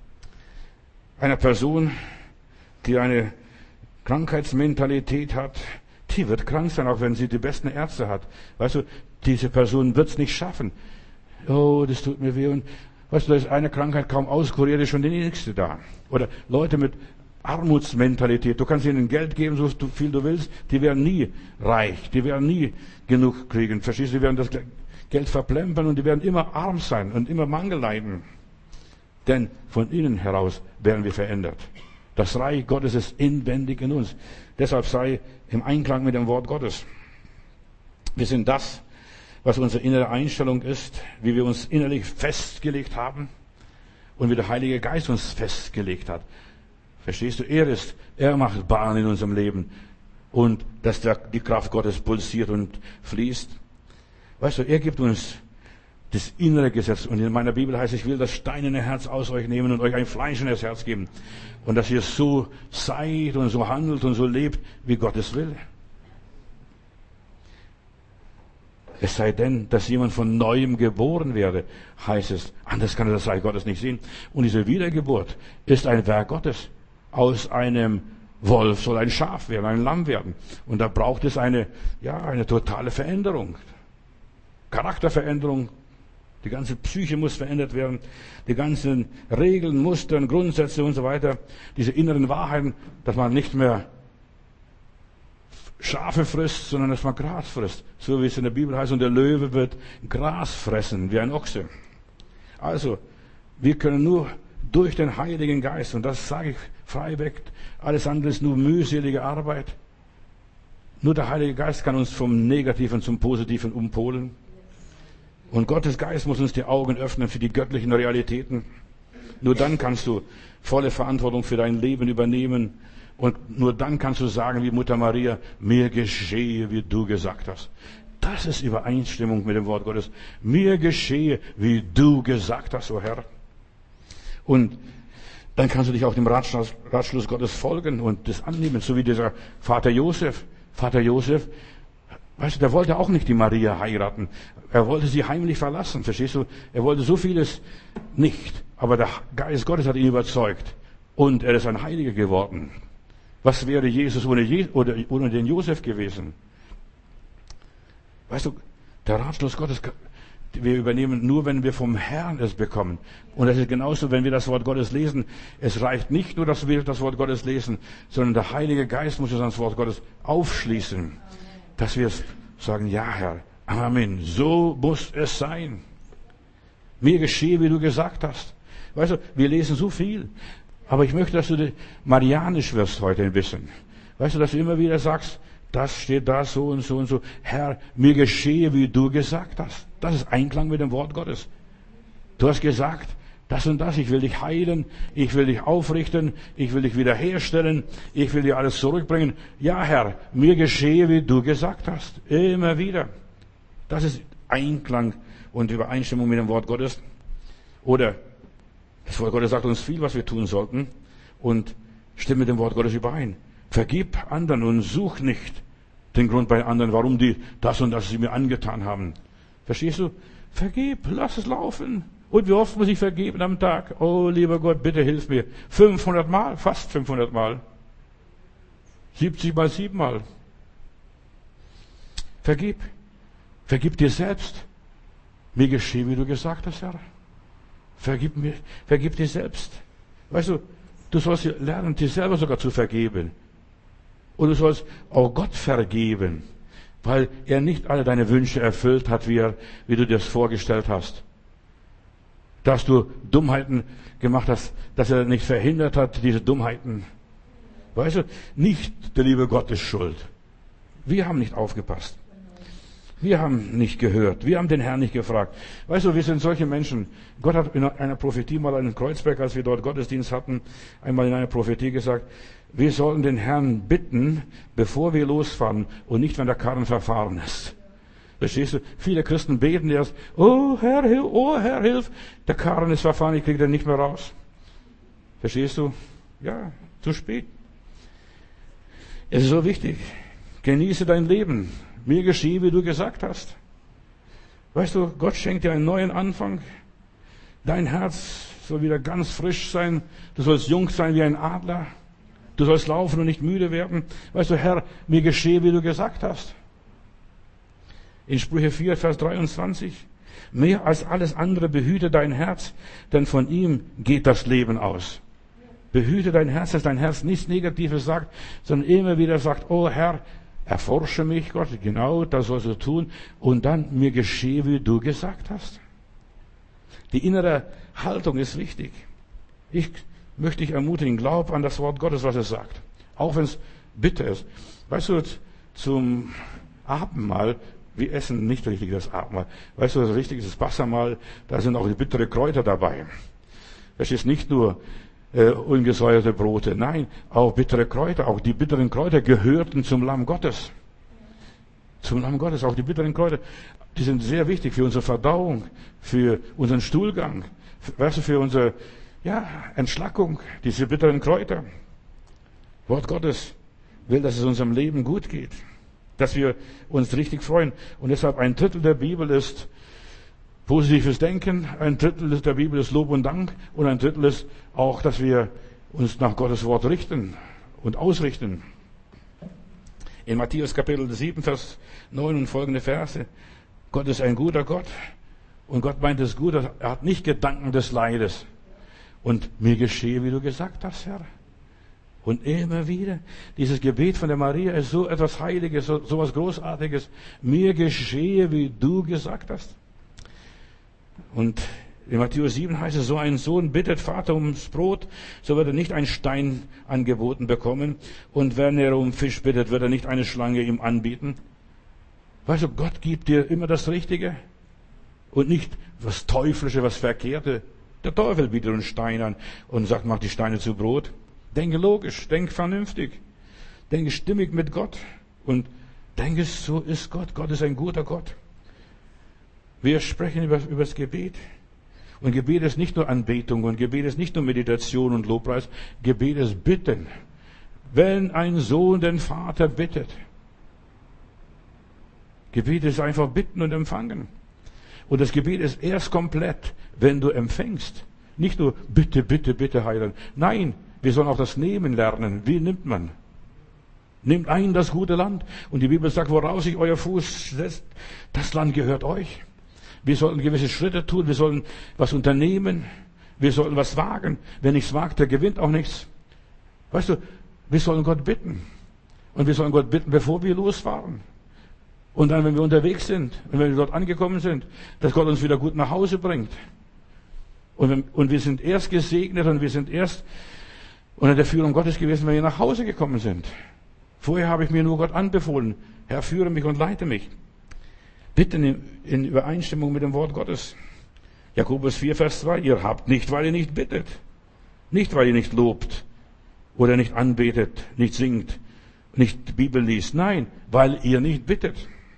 eine Person, die eine Krankheitsmentalität hat, die wird krank sein, auch wenn sie die besten Ärzte hat. Weißt du, diese Person wird es nicht schaffen. Oh, das tut mir weh. Und weißt du, da ist eine Krankheit kaum auskuriert, ist schon die nächste da. Oder Leute mit Armutsmentalität. Du kannst ihnen Geld geben, so viel du willst. Die werden nie reich. Die werden nie genug kriegen. Verstehst du? Die werden das Geld verplempern und die werden immer arm sein und immer Mangel leiden. Denn von innen heraus werden wir verändert. Das Reich Gottes ist inwendig in uns. Deshalb sei im Einklang mit dem Wort Gottes. Wir sind das, was unsere innere Einstellung ist, wie wir uns innerlich festgelegt haben und wie der Heilige Geist uns festgelegt hat. Verstehst du? Er macht Bahn in unserem Leben und dass die Kraft Gottes pulsiert und fließt. Weißt du, er gibt uns das innere Gesetz. Und in meiner Bibel heißt es, ich will das steinerne Herz aus euch nehmen und euch ein fleischendes Herz geben. Und dass ihr so seid und so handelt und so lebt, wie Gott es will. Es sei denn, dass jemand von Neuem geboren werde, heißt es. Anders kann er das Reich Gottes nicht sehen. Und diese Wiedergeburt ist ein Werk Gottes. Aus einem Wolf soll ein Schaf werden, ein Lamm werden. Und da braucht es eine totale Veränderung. Charakterveränderung. Die ganze Psyche muss verändert werden. Die ganzen Regeln, Mustern, Grundsätze und so weiter. Diese inneren Wahrheiten, dass man nicht mehr Schafe frisst, sondern dass man Gras frisst. So wie es in der Bibel heißt. Und der Löwe wird Gras fressen, wie ein Ochse. Also, wir können nur durch den Heiligen Geist, und das sage ich frei weg, alles andere ist nur mühselige Arbeit. Nur der Heilige Geist kann uns vom Negativen zum Positiven umpolen. Und Gottes Geist muss uns die Augen öffnen für die göttlichen Realitäten. Nur dann kannst du volle Verantwortung für dein Leben übernehmen. Und nur dann kannst du sagen, wie Mutter Maria, mir geschehe, wie du gesagt hast. Das ist Übereinstimmung mit dem Wort Gottes. Mir geschehe, wie du gesagt hast, o Herr. Und dann kannst du dich auch dem Ratschluss Gottes folgen und das annehmen, so wie dieser Vater Josef. Vater Josef, weißt du, der wollte auch nicht die Maria heiraten. Er wollte sie heimlich verlassen, verstehst du? Er wollte so vieles nicht. Aber der Geist Gottes hat ihn überzeugt. Und er ist ein Heiliger geworden. Was wäre Jesus ohne den Josef gewesen? Weißt du, der Ratschluss Gottes, wir übernehmen nur, wenn wir vom Herrn es bekommen. Und das ist genauso, wenn wir das Wort Gottes lesen. Es reicht nicht nur, dass wir das Wort Gottes lesen, sondern der Heilige Geist muss uns ans Wort Gottes aufschließen. Dass wir sagen, ja Herr, Amen, so muss es sein. Mir geschehe, wie du gesagt hast. Weißt du, wir lesen so viel. Aber ich möchte, dass du marianisch wirst heute ein bisschen. Weißt du, dass du immer wieder sagst, das steht da so und so und so. Herr, mir geschehe, wie du gesagt hast. Das ist Einklang mit dem Wort Gottes. Du hast gesagt, das und das. Ich will dich heilen. Ich will dich aufrichten. Ich will dich wiederherstellen. Ich will dir alles zurückbringen. Ja, Herr, mir geschehe, wie du gesagt hast. Immer wieder. Das ist Einklang und Übereinstimmung mit dem Wort Gottes. Oder das Wort Gottes sagt uns viel, was wir tun sollten. Und stimme mit dem Wort Gottes überein. Vergib anderen und such nicht den Grund bei anderen, warum die das und das sie mir angetan haben. Verstehst du? Vergib, lass es laufen. Und wie oft muss ich vergeben am Tag? Oh, lieber Gott, bitte hilf mir. 500 Mal, fast 500 Mal. 70 mal 7 Mal. Vergib. Vergib dir selbst. Mir geschehe, wie du gesagt hast, Herr. Vergib dir selbst. Weißt du, du sollst lernen, dir selber sogar zu vergeben. Und du sollst auch Gott vergeben, weil er nicht alle deine Wünsche erfüllt hat, wie du dir das vorgestellt hast. Dass du Dummheiten gemacht hast, dass er nicht verhindert hat, diese Dummheiten. Weißt du, nicht der liebe Gott ist schuld. Wir haben nicht aufgepasst. Wir haben nicht gehört. Wir haben den Herrn nicht gefragt. Weißt du, wir sind solche Menschen. Gott hat in einer Prophetie mal in Kreuzberg, als wir dort Gottesdienst hatten, einmal in einer Prophetie gesagt, wir sollten den Herrn bitten, bevor wir losfahren und nicht, wenn der Karren verfahren ist. Verstehst du? Viele Christen beten erst, oh Herr, hilf, der Karren ist verfahren, ich kriege den nicht mehr raus. Verstehst du? Ja, zu spät. Es ist so wichtig. Genieße dein Leben. Mir geschehe, wie du gesagt hast. Weißt du, Gott schenkt dir einen neuen Anfang. Dein Herz soll wieder ganz frisch sein. Du sollst jung sein wie ein Adler. Du sollst laufen und nicht müde werden. Weißt du, Herr, mir geschehe, wie du gesagt hast. In Sprüche 4, Vers 23. Mehr als alles andere behüte dein Herz, denn von ihm geht das Leben aus. Behüte dein Herz, dass dein Herz nichts Negatives sagt, sondern immer wieder sagt, oh Herr, erforsche mich, Gott, genau, das sollst du tun, und dann mir geschehe, wie du gesagt hast. Die innere Haltung ist wichtig. Ich möchte dich ermutigen, glaub an das Wort Gottes, was es sagt. Auch wenn es bitter ist. Weißt du, zum Abendmahl, wir essen nicht richtig das Abendmahl. Weißt du, das richtige ist das Passamal, da sind auch die bittere Kräuter dabei. Es ist nicht nur ungesäuerte Brote, nein, auch bittere Kräuter. Auch die bitteren Kräuter gehörten zum Lamm Gottes. Zum Lamm Gottes, auch die bitteren Kräuter. Die sind sehr wichtig für unsere Verdauung, für unseren Stuhlgang, weißt du, für unsere Entschlackung, diese bitteren Kräuter. Wort Gottes will, dass es unserem Leben gut geht, dass wir uns richtig freuen. Und deshalb 1/3 der Bibel ist positives Denken, 1/3 der Bibel ist Lob und Dank und 1/3 ist auch, dass wir uns nach Gottes Wort richten und ausrichten. In Matthäus Kapitel 7, Vers 9 und folgende Verse. Gott ist ein guter Gott und Gott meint es gut. Er hat nicht Gedanken des Leides. Und mir geschehe, wie du gesagt hast, Herr. Und immer wieder, dieses Gebet von der Maria ist so etwas Heiliges, so etwas Großartiges. Mir geschehe, wie du gesagt hast. Und in Matthäus 7 heißt es, so ein Sohn bittet Vater ums Brot, so wird er nicht einen Stein angeboten bekommen. Und wenn er um Fisch bittet, wird er nicht eine Schlange ihm anbieten. Weißt du, Gott gibt dir immer das Richtige und nicht was Teuflische, was Verkehrte. Der Teufel bietet uns Steine an und sagt, mach die Steine zu Brot. Denke logisch, denke vernünftig, denke stimmig mit Gott und denke, so ist Gott. Gott ist ein guter Gott. Wir sprechen über das Gebet. Und Gebet ist nicht nur Anbetung und Gebet ist nicht nur Meditation und Lobpreis. Gebet ist Bitten. Wenn ein Sohn den Vater bittet. Gebet ist einfach bitten und empfangen. Und das Gebet ist erst komplett, wenn du empfängst. Nicht nur bitte, bitte, bitte, Heiland. Nein, wir sollen auch das Nehmen lernen. Wie nimmt man? Nehmt ein das gute Land. Und die Bibel sagt, woraus sich euer Fuß setzt, das Land gehört euch. Wir sollten gewisse Schritte tun, wir sollen was unternehmen, wir sollten was wagen. Wer nichts wagt, der gewinnt auch nichts. Weißt du, wir sollen Gott bitten. Und wir sollen Gott bitten, bevor wir losfahren. Und dann, wenn wir unterwegs sind, und wenn wir dort angekommen sind, dass Gott uns wieder gut nach Hause bringt. Und wir sind erst gesegnet und wir sind erst unter der Führung Gottes gewesen, wenn wir nach Hause gekommen sind. Vorher habe ich mir nur Gott anbefohlen. Herr, führe mich und leite mich. Bitten in Übereinstimmung mit dem Wort Gottes. Jakobus 4, Vers 2. Ihr habt nicht, weil ihr nicht bittet. Nicht, weil ihr nicht lobt. Oder nicht anbetet, nicht singt, nicht die Bibel liest. Nein, weil ihr nicht bittet.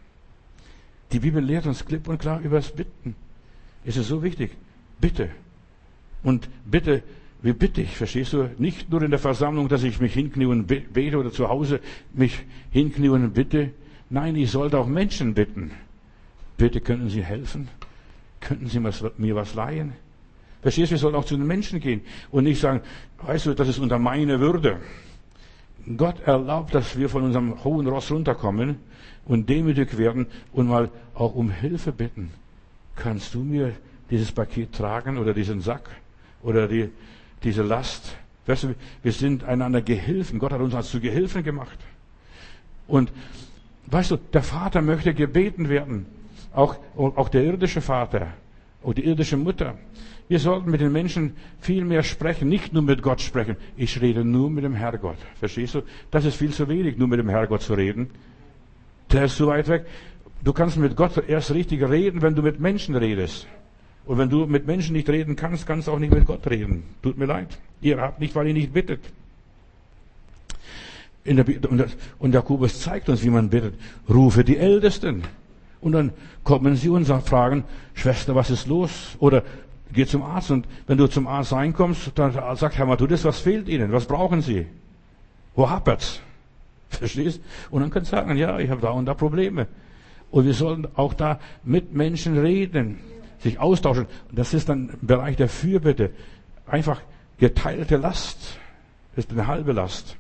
Die Bibel lehrt uns klipp und klar über das Bitten. Es ist so wichtig. Bitte. Und bitte, wie bitte ich, verstehst du? Nicht nur in der Versammlung, dass ich mich hinknie und bete oder zu Hause mich hinknie und bitte. Nein, ich sollte auch Menschen bitten. Bitte, könnten Sie helfen? Könnten Sie mir was leihen? Verstehst du, wir sollen auch zu den Menschen gehen und nicht sagen, weißt du, das ist unter meine Würde. Gott erlaubt, dass wir von unserem hohen Ross runterkommen und demütig werden und mal auch um Hilfe bitten. Kannst du mir dieses Paket tragen oder diesen Sack oder diese Last? Weißt du, wir sind einander Gehilfen. Gott hat uns als zu Gehilfen gemacht. Und weißt du, der Vater möchte gebeten werden. Auch der irdische Vater, auch die irdische Mutter. Wir sollten mit den Menschen viel mehr sprechen, nicht nur mit Gott sprechen. Ich rede nur mit dem Herrgott. Verstehst du? Das ist viel zu wenig, nur mit dem Herrgott zu reden. Der ist zu weit weg. Du kannst mit Gott erst richtig reden, wenn du mit Menschen redest. Und wenn du mit Menschen nicht reden kannst, kannst du auch nicht mit Gott reden. Tut mir leid. Ihr habt nicht, weil ihr nicht bittet. Und Jakobus zeigt uns, wie man bittet. Rufe die Ältesten. Und dann kommen sie und fragen, Schwester, was ist los? Oder geh zum Arzt. Und wenn du zum Arzt reinkommst, dann sagt Herr Matthäus, was fehlt Ihnen? Was brauchen Sie? Wo hapert's? Verstehst? Und dann kannst du sagen, ja, ich habe da und da Probleme. Und wir sollen auch da mit Menschen reden, sich austauschen. Und das ist dann im Bereich der Fürbitte. Einfach geteilte Last. Das ist eine halbe Last.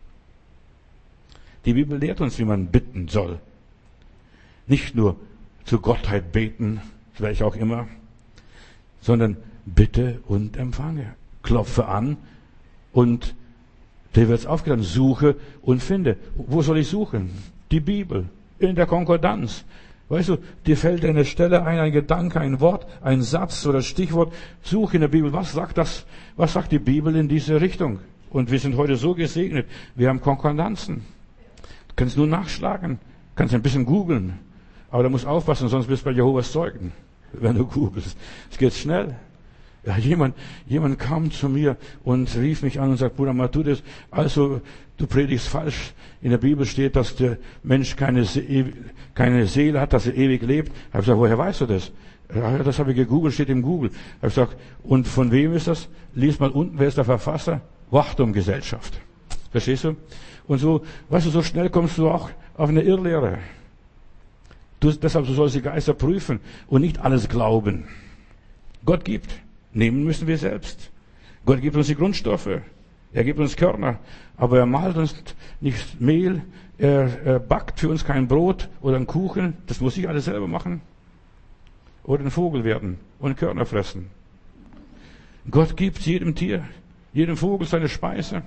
Die Bibel lehrt uns, wie man bitten soll. Nicht nur zu Gottheit beten, welche auch immer, sondern bitte und empfange. Klopfe an Und dir wird es aufgetan, suche und finde. Wo soll ich suchen? Die Bibel, in der Konkordanz. Weißt du, dir fällt eine Stelle ein Gedanke, ein Wort, ein Satz oder Stichwort. Suche in der Bibel, was sagt das? Was sagt die Bibel in diese Richtung? Und wir sind heute so gesegnet. Wir haben Konkordanzen. Du kannst nur nachschlagen, kannst ein bisschen googeln. Aber du musst aufpassen, sonst bist du bei Jehovas Zeugen, wenn du googelst. Es geht schnell. Ja, jemand kam zu mir und rief mich an und sagt, Bruder Matthäus, also du predigst falsch. In der Bibel steht, dass der Mensch keine Seele hat, dass er ewig lebt. Ich habe gesagt, woher weißt du das? Ja, das habe ich gegoogelt, steht im Google. Ich habe gesagt, und von wem ist das? Lies mal unten, wer ist der Verfasser? Wachtum-Gesellschaft. Verstehst du? Und so, weißt du, so schnell kommst du auch auf eine Irrlehre. Deshalb sollst du die Geister prüfen und nicht alles glauben. Gott gibt. Nehmen müssen wir selbst. Gott gibt uns die Grundstoffe. Er gibt uns Körner. Aber er malt uns nicht Mehl. Er backt für uns kein Brot oder einen Kuchen. Das muss ich alles selber machen. Oder ein Vogel werden und Körner fressen. Gott gibt jedem Tier, jedem Vogel seine Speise.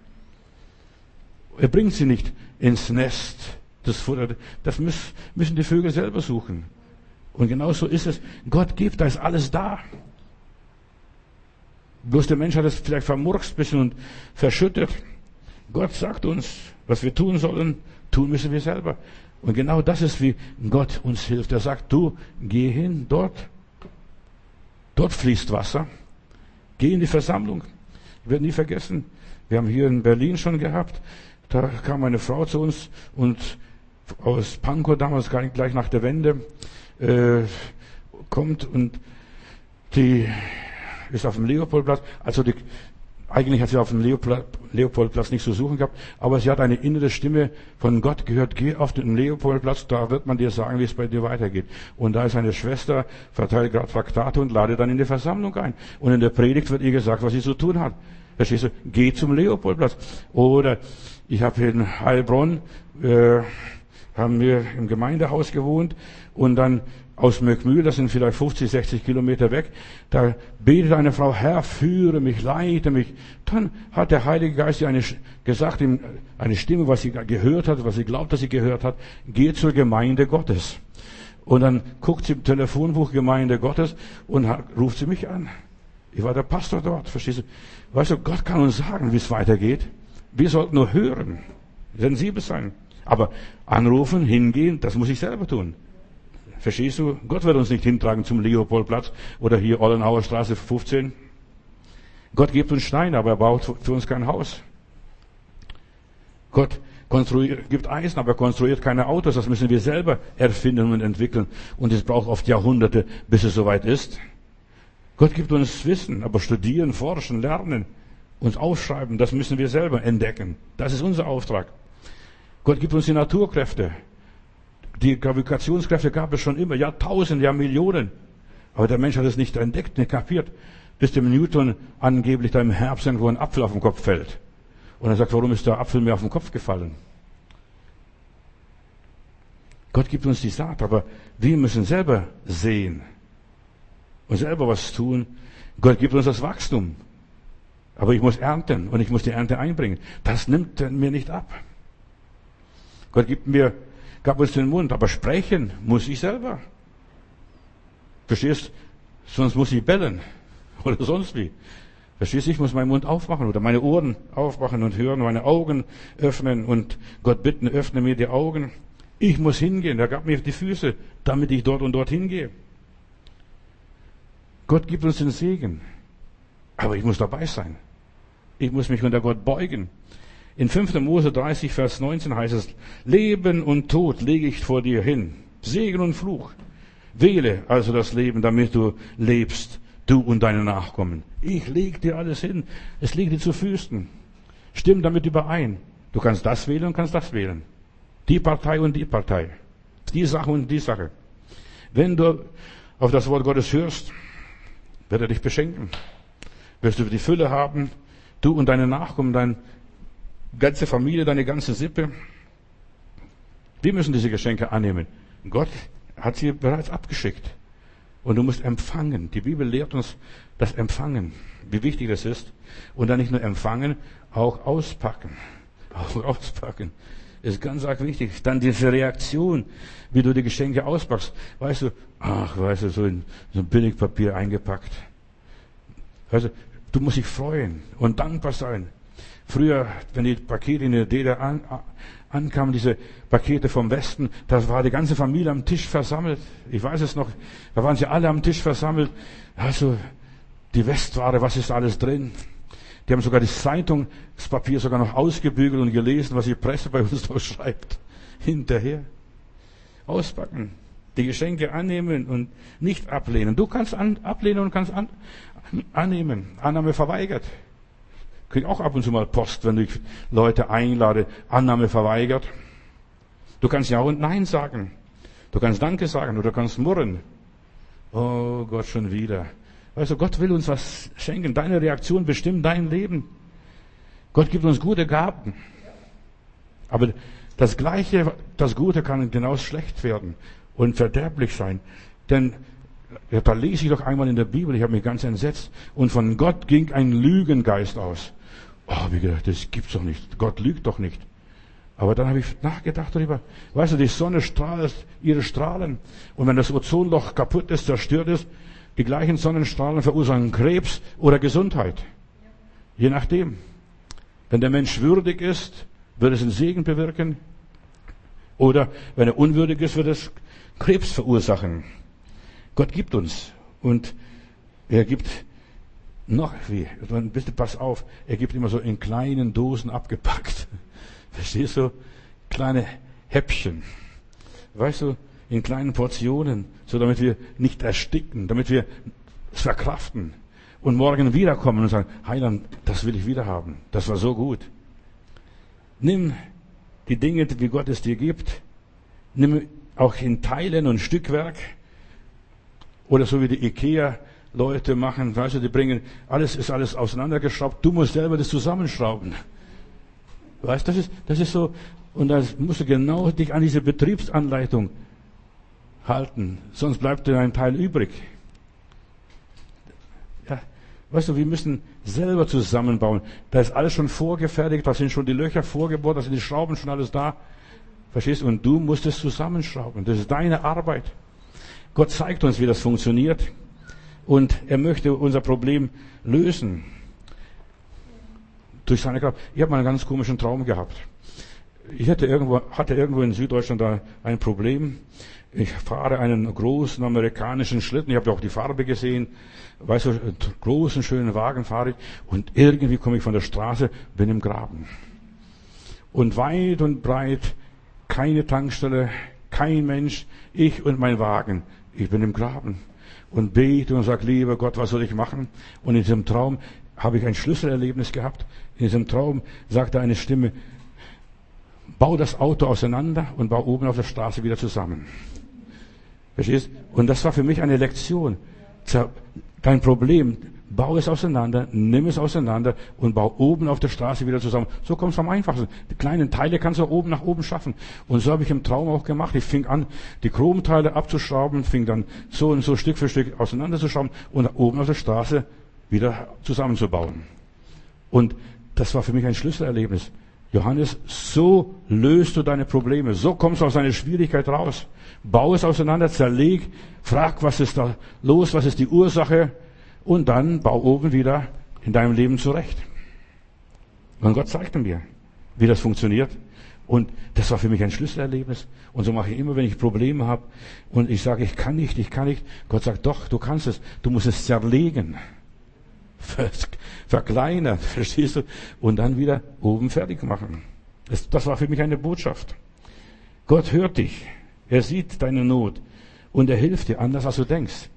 Er bringt sie nicht ins Nest. Das Futter, das müssen die Vögel selber suchen. Und genau so ist es. Gott gibt, da ist alles da. Bloß der Mensch hat es vielleicht vermurkst ein bisschen und verschüttet. Gott sagt uns, was wir tun sollen, tun müssen wir selber. Und genau das ist, wie Gott uns hilft. Er sagt, du, geh hin, dort fließt Wasser. Geh in die Versammlung. Ich werde nie vergessen, wir haben hier in Berlin schon gehabt, da kam eine Frau zu uns und aus Pankow damals, gar nicht gleich nach der Wende, kommt und die ist auf dem Leopoldplatz. Also eigentlich hat sie auf dem Leopoldplatz nichts zu suchen gehabt, aber sie hat eine innere Stimme von Gott gehört, geh auf den Leopoldplatz, da wird man dir sagen, wie es bei dir weitergeht. Und da ist eine Schwester, verteilt gerade Traktate und lade dann in die Versammlung ein. Und in der Predigt wird ihr gesagt, was sie zu tun hat. Verstehst du? Geh zum Leopoldplatz. Oder ich habe in Heilbronn, haben wir im Gemeindehaus gewohnt und dann aus Möckmühl, das sind vielleicht 50, 60 Kilometer weg, da betet eine Frau, Herr, führe mich, leite mich. Dann hat der Heilige Geist ihr gesagt, eine Stimme, was sie gehört hat, was sie glaubt, dass sie gehört hat, geh zur Gemeinde Gottes. Und dann guckt sie im Telefonbuch Gemeinde Gottes und ruft sie mich an. Ich war der Pastor dort, verstehst du? Weißt du, Gott kann uns sagen, wie es weitergeht. Wir sollten nur hören, sensibel sein. Aber anrufen, hingehen, das muss ich selber tun. Verstehst du? Gott wird uns nicht hintragen zum Leopoldplatz oder hier Ollenhauer Straße 15. Gott gibt uns Steine, aber er baut für uns kein Haus. Gott gibt Eisen, aber er konstruiert keine Autos. Das müssen wir selber erfinden und entwickeln. Und es braucht oft Jahrhunderte, bis es soweit ist. Gott gibt uns Wissen, aber studieren, forschen, lernen, uns aufschreiben, das müssen wir selber entdecken. Das ist unser Auftrag. Gott gibt uns die Naturkräfte. Die Gravitationskräfte gab es schon immer, Jahrtausende, Jahrmillionen. Aber der Mensch hat es nicht entdeckt, nicht kapiert, bis dem Newton angeblich da im Herbst irgendwo ein Apfel auf den Kopf fällt. Und er sagt, warum ist der Apfel mir auf den Kopf gefallen? Gott gibt uns die Saat, aber wir müssen selber sehen und selber was tun. Gott gibt uns das Wachstum. Aber ich muss ernten und ich muss die Ernte einbringen. Das nimmt er mir nicht ab. Gott gab uns den Mund, aber sprechen muss ich selber. Verstehst? Sonst muss ich bellen. Oder sonst wie. Verstehst du? Ich muss meinen Mund aufmachen oder meine Ohren aufmachen und hören, meine Augen öffnen und Gott bitten, öffne mir die Augen. Ich muss hingehen. Er gab mir die Füße, damit ich dort und dort hingehe. Gott gibt uns den Segen. Aber ich muss dabei sein. Ich muss mich unter Gott beugen. In 5. Mose 30, Vers 19 heißt es, Leben und Tod lege ich vor dir hin, Segen und Fluch. Wähle also das Leben, damit du lebst, du und deine Nachkommen. Ich lege dir alles hin, es liegt dir zu Füßen. Stimm damit überein. Du kannst das wählen und kannst das wählen. Die Partei und die Partei. Die Sache und die Sache. Wenn du auf das Wort Gottes hörst, wird er dich beschenken. Wirst du die Fülle haben, du und deine Nachkommen, deine ganze Familie, deine ganze Sippe. Wir müssen diese Geschenke annehmen. Gott hat sie bereits abgeschickt. Und du musst empfangen. Die Bibel lehrt uns das Empfangen, wie wichtig das ist. Und dann nicht nur empfangen, auch auspacken. Auch auspacken. Ist ganz arg wichtig. Dann diese Reaktion, wie du die Geschenke auspackst. Weißt du, so in so ein Billigpapier eingepackt. Weißt du musst dich freuen und dankbar sein. Früher, wenn die Pakete in der DDR ankamen, diese Pakete vom Westen, da war die ganze Familie am Tisch versammelt. Ich weiß es noch, da waren sie alle am Tisch versammelt. Also, die Westware, was ist alles drin? Die haben sogar das Zeitungspapier sogar noch ausgebügelt und gelesen, was die Presse bei uns noch schreibt. Hinterher. Auspacken. Die Geschenke annehmen und nicht ablehnen. Du kannst ablehnen und kannst annehmen. Annahme verweigert. Ich krieg auch ab und zu mal Post, wenn ich Leute einlade. Annahme verweigert. Du kannst Ja und Nein sagen. Du kannst Danke sagen oder du kannst murren. Oh Gott, schon wieder. Also Gott will uns was schenken. Deine Reaktion bestimmt dein Leben. Gott gibt uns gute Gaben. Aber das Gleiche, das Gute kann genauso schlecht werden und verderblich sein. Denn da lese ich doch einmal in der Bibel, ich habe mich ganz entsetzt. Und von Gott ging ein Lügengeist aus. Oh, wie gedacht, das gibt's doch nicht. Gott lügt doch nicht. Aber dann habe ich nachgedacht darüber. Weißt du, die Sonne strahlt ihre Strahlen. Und wenn das Ozonloch kaputt ist, zerstört ist, die gleichen Sonnenstrahlen verursachen Krebs oder Gesundheit. Je nachdem. Wenn der Mensch würdig ist, wird es einen Segen bewirken. Oder wenn er unwürdig ist, wird es Krebs verursachen. Gott gibt uns. Und er gibt noch wie. Bitte pass auf. Er gibt immer so in kleinen Dosen abgepackt. Verstehst du? Kleine Häppchen. Weißt du? In kleinen Portionen, so damit wir nicht ersticken, damit wir es verkraften und morgen wiederkommen und sagen, Heiland, das will ich wieder haben. Das war so gut. Nimm die Dinge, wie Gott es dir gibt, nimm auch in Teilen und Stückwerk oder so wie die IKEA-Leute machen, weißt du, die bringen, ist alles auseinandergeschraubt, du musst selber das zusammenschrauben. Weißt du, das ist so, und da musst du genau dich an diese Betriebsanleitung halten, sonst bleibt dir ein Teil übrig. Ja, weißt du, wir müssen selber zusammenbauen. Da ist alles schon vorgefertigt, da sind schon die Löcher vorgebohrt, da sind die Schrauben schon alles da. Verstehst du? Und du musst es zusammenschrauben. Das ist deine Arbeit. Gott zeigt uns, wie das funktioniert. Und er möchte unser Problem lösen. Durch seine Kraft. Ich habe mal einen ganz komischen Traum gehabt. Ich hatte irgendwo in Süddeutschland da ein Problem. Ich fahre einen großen amerikanischen Schlitten. Ich habe ja auch die Farbe gesehen. Weißt du, einen großen, schönen Wagen fahre ich. Und irgendwie komme ich von der Straße, bin im Graben. Und weit und breit keine Tankstelle, kein Mensch, ich und mein Wagen. Ich bin im Graben. Und bete und sage, lieber Gott, was soll ich machen? Und in diesem Traum habe ich ein Schlüsselerlebnis gehabt. In diesem Traum sagte eine Stimme, bau das Auto auseinander und bau oben auf der Straße wieder zusammen. Verstehst? Und das war für mich eine Lektion. Dein Problem, bau es auseinander, nimm es auseinander und bau oben auf der Straße wieder zusammen. So kommst du am einfachsten. Die kleinen Teile kannst du oben nach oben schaffen. Und so habe ich im Traum auch gemacht. Ich fing an, die Chromteile abzuschrauben, fing dann so und so Stück für Stück auseinanderzuschrauben und oben auf der Straße wieder zusammenzubauen. Und das war für mich ein Schlüsselerlebnis. Johannes, so löst du deine Probleme. So kommst du aus deiner Schwierigkeit raus. Bau es auseinander, zerleg, frag, was ist da los, was ist die Ursache und dann bau oben wieder in deinem Leben zurecht. Und Gott zeigte mir, wie das funktioniert. Und das war für mich ein Schlüsselerlebnis. Und so mache ich immer, wenn ich Probleme habe und ich sage, ich kann nicht. Gott sagt, doch, du kannst es. Du musst es zerlegen. Verkleinern, verstehst du? Und dann wieder oben fertig machen. Das war für mich eine Botschaft. Gott hört dich. Er sieht deine Not. Und er hilft dir anders, als du denkst.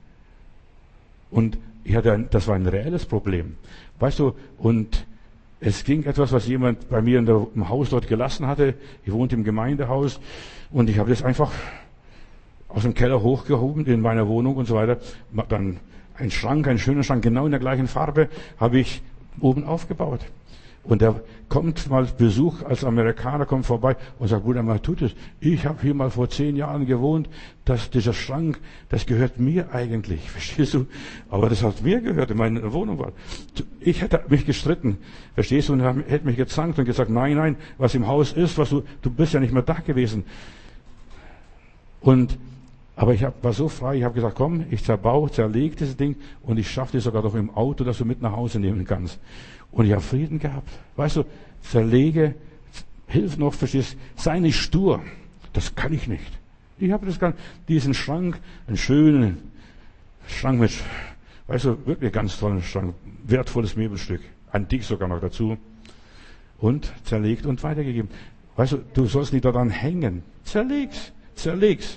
Und das war ein reelles Problem. Weißt du, und es ging etwas, was jemand bei mir im Haus dort gelassen hatte. Ich wohnte im Gemeindehaus. Und ich habe das einfach aus dem Keller hochgehoben in meiner Wohnung und so weiter. Dann ein schöner Schrank, genau in der gleichen Farbe, habe ich oben aufgebaut. Und der kommt mal Besuch als Amerikaner, kommt vorbei und sagt, Bruder Matthäus, ich habe hier mal vor 10 Jahren gewohnt, dieser Schrank, das gehört mir eigentlich, verstehst du? Aber das hat mir gehört, in meiner Wohnung war. Ich hätte mich gestritten, verstehst du, und hätte mich gezankt und gesagt, nein, was im Haus ist, du bist ja nicht mehr da gewesen. Aber ich war so frei, ich habe gesagt, komm, ich zerlege dieses Ding und ich schaffe das sogar noch im Auto, dass du mit nach Hause nehmen kannst. Und ich habe Frieden gehabt. Weißt du, zerlege, hilf noch, verstehst, sei nicht stur. Das kann ich nicht. Ich habe diesen Schrank, einen schönen Schrank mit, weißt du, wirklich ganz tollen Schrank, wertvolles Möbelstück, antik sogar noch dazu, und zerlegt und weitergegeben. Weißt du, du sollst nicht daran hängen. Zerleg's.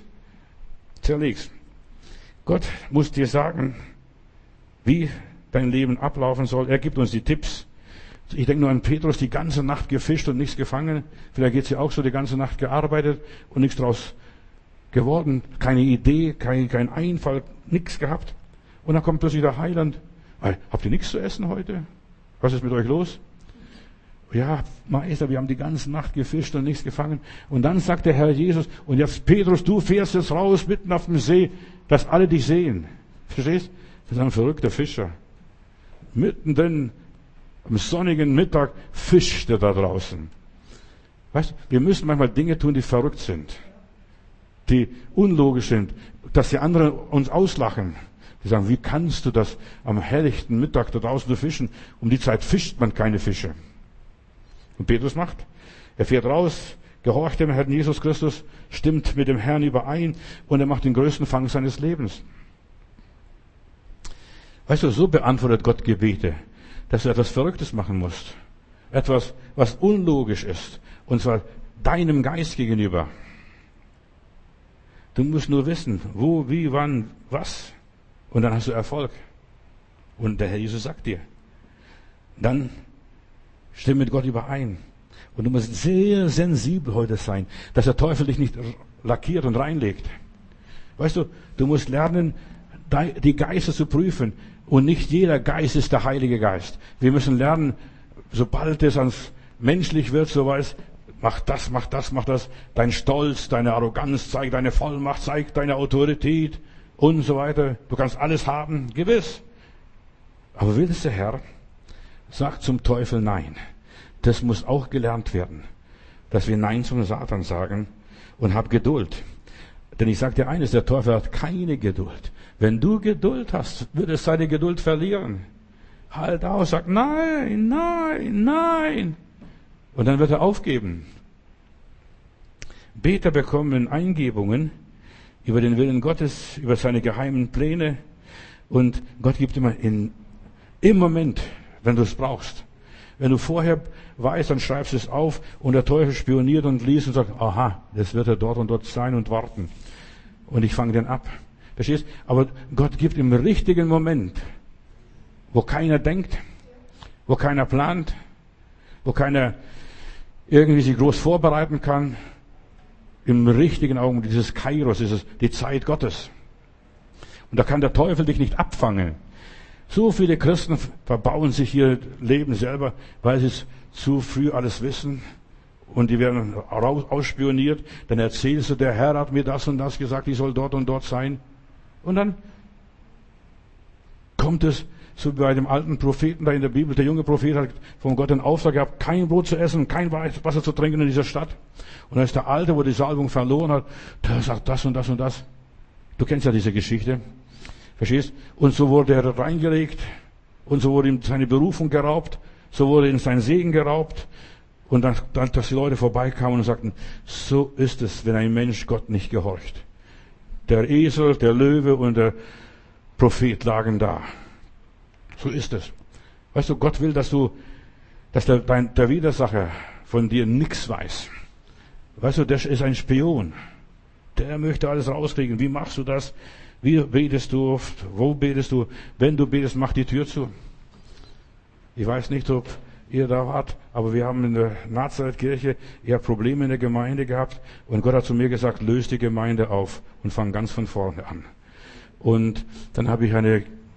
Gott muss dir sagen, wie dein Leben ablaufen soll. Er gibt uns die Tipps. Ich denke nur an Petrus, die ganze Nacht gefischt und nichts gefangen. Vielleicht geht es ja auch so, die ganze Nacht gearbeitet und nichts draus geworden. Keine Idee, kein Einfall, nichts gehabt. Und dann kommt plötzlich der Heiland. Habt ihr nichts zu essen heute? Was ist mit euch los? Ja, Meister, wir haben die ganze Nacht gefischt und nichts gefangen. Und dann sagt der Herr Jesus, und jetzt Petrus, du fährst jetzt raus mitten auf dem See, dass alle dich sehen. Verstehst? Das ist ein verrückter Fischer. Mittendrin, am sonnigen Mittag, fischt er da draußen. Weißt du, wir müssen manchmal Dinge tun, die verrückt sind. Die unlogisch sind, dass die anderen uns auslachen. Die sagen, wie kannst du das am helllichten Mittag da draußen zu fischen? Um die Zeit fischt man keine Fische. Und Petrus macht. Er fährt raus, gehorcht dem Herrn Jesus Christus, stimmt mit dem Herrn überein und er macht den größten Fang seines Lebens. Weißt du, so beantwortet Gott Gebete, dass du etwas Verrücktes machen musst. Etwas, was unlogisch ist. Und zwar deinem Geist gegenüber. Du musst nur wissen, wo, wie, wann, was. Und dann hast du Erfolg. Und der Herr Jesus sagt dir. Dann stimme mit Gott überein. Und du musst sehr sensibel heute sein, dass der Teufel dich nicht lackiert und reinlegt. Weißt du, du musst lernen, die Geister zu prüfen. Und nicht jeder Geist ist der Heilige Geist. Wir müssen lernen, sobald es ans menschlich wird, so weiß, mach das. Dein Stolz, deine Arroganz, zeig deine Vollmacht, zeig deine Autorität und so weiter. Du kannst alles haben, gewiss. Aber will es der Herr? Sag zum Teufel Nein. Das muss auch gelernt werden, dass wir Nein zum Satan sagen und hab Geduld. Denn ich sage dir eines, der Teufel hat keine Geduld. Wenn du Geduld hast, wird es seine Geduld verlieren. Halt aus, sag nein. Und dann wird er aufgeben. Beter bekommen Eingebungen über den Willen Gottes, über seine geheimen Pläne. Und Gott gibt immer im Moment, wenn du es brauchst. Wenn du vorher weißt, dann schreibst du es auf und der Teufel spioniert und liest und sagt, aha, das wird er dort und dort sein und warten. Und ich fange den ab. Verstehst? Aber Gott gibt im richtigen Moment, wo keiner denkt, wo keiner plant, wo keiner irgendwie sich groß vorbereiten kann, im richtigen Augenblick, dieses Kairos, die Zeit Gottes. Und da kann der Teufel dich nicht abfangen. So viele Christen verbauen sich ihr Leben selber, weil sie es zu früh alles wissen. Und die werden ausspioniert. Dann erzählst du, der Herr hat mir das und das gesagt, ich soll dort und dort sein. Und dann kommt es so wie bei dem alten Propheten da in der Bibel. Der junge Prophet hat von Gott den Auftrag gehabt, kein Brot zu essen, kein Wasser zu trinken in dieser Stadt. Und dann ist der Alte, wo die Salbung verloren hat, der sagt das und das und das. Du kennst ja diese Geschichte. Verstehst? Und so wurde er reingelegt. Und so wurde ihm seine Berufung geraubt. So wurde ihm sein Segen geraubt. Und dann, dass die Leute vorbeikamen und sagten, so ist es, wenn ein Mensch Gott nicht gehorcht. Der Esel, der Löwe und der Prophet lagen da. So ist es. Weißt du, Gott will, dass der Widersacher von dir nichts weiß. Weißt du, der ist ein Spion. Der möchte alles rauskriegen. Wie machst du das? Wie betest du oft? Wo betest du? Wenn du betest, mach die Tür zu. Ich weiß nicht, ob ihr da wart, aber wir haben in der Nazareth-Kirche eher Probleme in der Gemeinde gehabt und Gott hat zu mir gesagt, löse die Gemeinde auf und fang ganz von vorne an. Und dann habe ich eine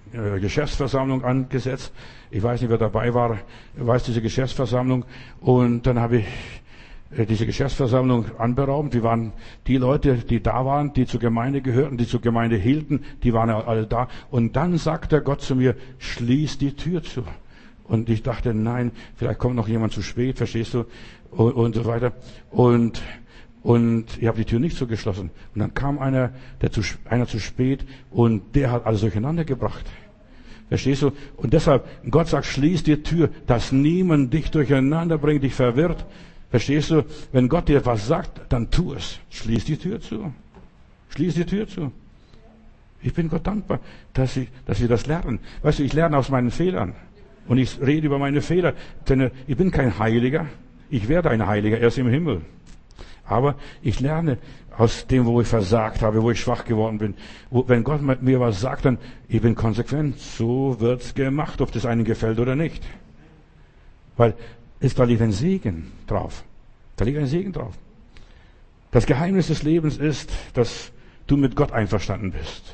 Geschäftsversammlung angesetzt. Ich weiß nicht, wer dabei war, weiß diese Geschäftsversammlung. Und dann habe ich diese Geschäftsversammlung anberaumt. Die waren die Leute, die da waren, die zur Gemeinde gehörten, die zur Gemeinde hielten, die waren alle da. Und dann sagte Gott zu mir, schließ die Tür zu. Und ich dachte, nein, vielleicht kommt noch jemand zu spät, verstehst du? Und so weiter. Und ich habe die Tür nicht zugeschlossen. Und dann kam einer zu spät und der hat alles durcheinander gebracht. Verstehst du? Und deshalb, Gott sagt, schließ die Tür, dass niemand dich durcheinander bringt, dich verwirrt. Verstehst du? Wenn Gott dir was sagt, dann tu es. Schließ die Tür zu. Schließ die Tür zu. Ich bin Gott dankbar, dass wir das lernen. Weißt du, ich lerne aus meinen Fehlern. Und ich rede über meine Fehler. Denn ich bin kein Heiliger. Ich werde ein Heiliger erst im Himmel. Aber ich lerne aus dem, wo ich versagt habe, wo ich schwach geworden bin. Wenn Gott mir was sagt, dann ich bin konsequent. So wird's gemacht, ob das einem gefällt oder nicht. Weil da liegt ein Segen drauf. Da liegt ein Segen drauf. Das Geheimnis des Lebens ist, dass du mit Gott einverstanden bist.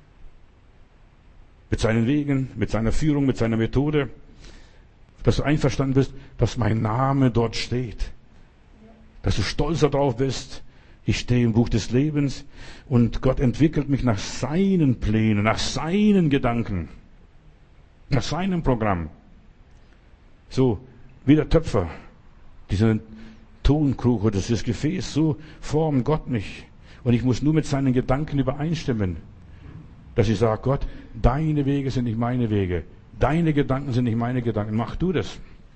Mit seinen Wegen, mit seiner Führung, mit seiner Methode. Dass du einverstanden bist, dass mein Name dort steht. Dass du stolz darauf bist, ich stehe im Buch des Lebens und Gott entwickelt mich nach seinen Plänen, nach seinen Gedanken, nach seinem Programm. So, wie der Töpfer, diesen Tonkrug oder dieses Gefäß, so formt Gott mich. Und ich muss nur mit seinen Gedanken übereinstimmen, dass ich sage, Gott, deine Wege sind nicht meine Wege. Deine Gedanken sind nicht meine Gedanken. Mach du das.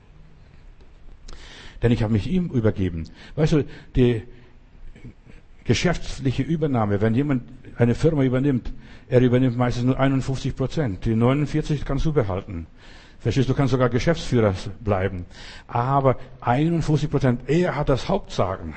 Denn ich habe mich ihm übergeben. Weißt du, die geschäftliche Übernahme, wenn jemand eine Firma übernimmt, er übernimmt meistens nur 51%. Die 49 kannst du behalten. Verstehst du, kannst sogar Geschäftsführer bleiben. Aber 51%, er hat das Hauptsagen.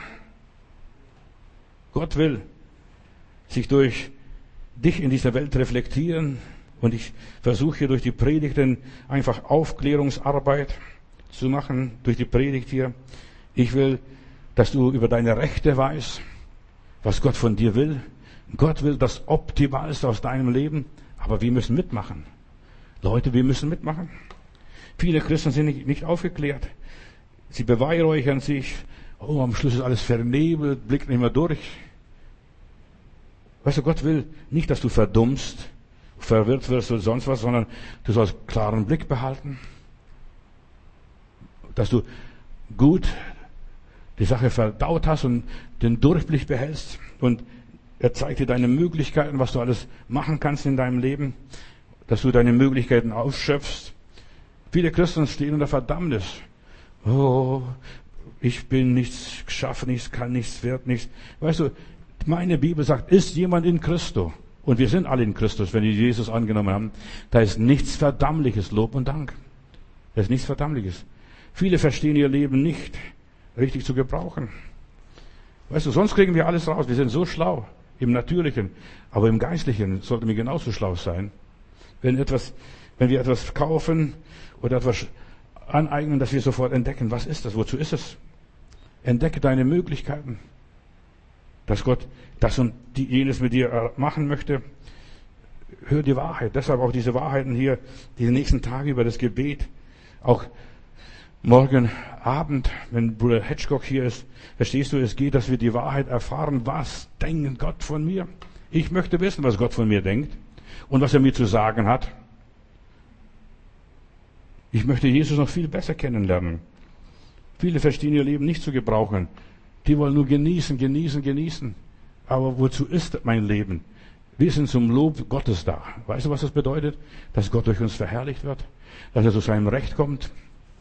Gott will sich durch dich in dieser Welt reflektieren. Und ich versuche hier durch die Predigten einfach Aufklärungsarbeit zu machen, durch die Predigt hier. Ich will, dass du über deine Rechte weißt, was Gott von dir will. Gott will das Optimalste aus deinem Leben, aber wir müssen mitmachen. Leute, wir müssen mitmachen. Viele Christen sind nicht aufgeklärt. Sie beweihräuchern sich. Oh, am Schluss ist alles vernebelt, blickt nicht mehr durch. Weißt du, Gott will nicht, dass du verdummst, verwirrt wirst oder sonst was, sondern du sollst klaren Blick behalten. Dass du gut die Sache verdaut hast und den Durchblick behältst. Und er zeigt dir deine Möglichkeiten, was du alles machen kannst in deinem Leben. Dass du deine Möglichkeiten ausschöpfst. Viele Christen stehen unter Verdammnis. Oh, ich bin nichts, schaffe nichts, kann nichts, werd nichts. Weißt du, meine Bibel sagt, ist jemand in Christus, und wir sind alle in Christus, wenn wir Jesus angenommen haben, da ist nichts Verdammliches, Lob und Dank. Da ist nichts Verdammliches. Viele verstehen ihr Leben nicht richtig zu gebrauchen. Weißt du, sonst kriegen wir alles raus. Wir sind so schlau im Natürlichen, aber im Geistlichen sollten wir genauso schlau sein. Wenn wir etwas kaufen oder etwas aneignen, dass wir sofort entdecken, was ist das, wozu ist es? Entdecke deine Möglichkeiten, dass Gott das und jenes mit dir machen möchte. Hör die Wahrheit. Deshalb auch diese Wahrheiten hier, die nächsten Tage über das Gebet. Auch morgen Abend, wenn Bruder Hitchcock hier ist, verstehst du, es geht, dass wir die Wahrheit erfahren. Was denkt Gott von mir? Ich möchte wissen, was Gott von mir denkt und was er mir zu sagen hat. Ich möchte Jesus noch viel besser kennenlernen. Viele verstehen ihr Leben nicht zu gebrauchen. Die wollen nur genießen, genießen, genießen. Aber wozu ist mein Leben? Wir sind zum Lob Gottes da. Weißt du, was das bedeutet? Dass Gott durch uns verherrlicht wird. Dass er zu seinem Recht kommt.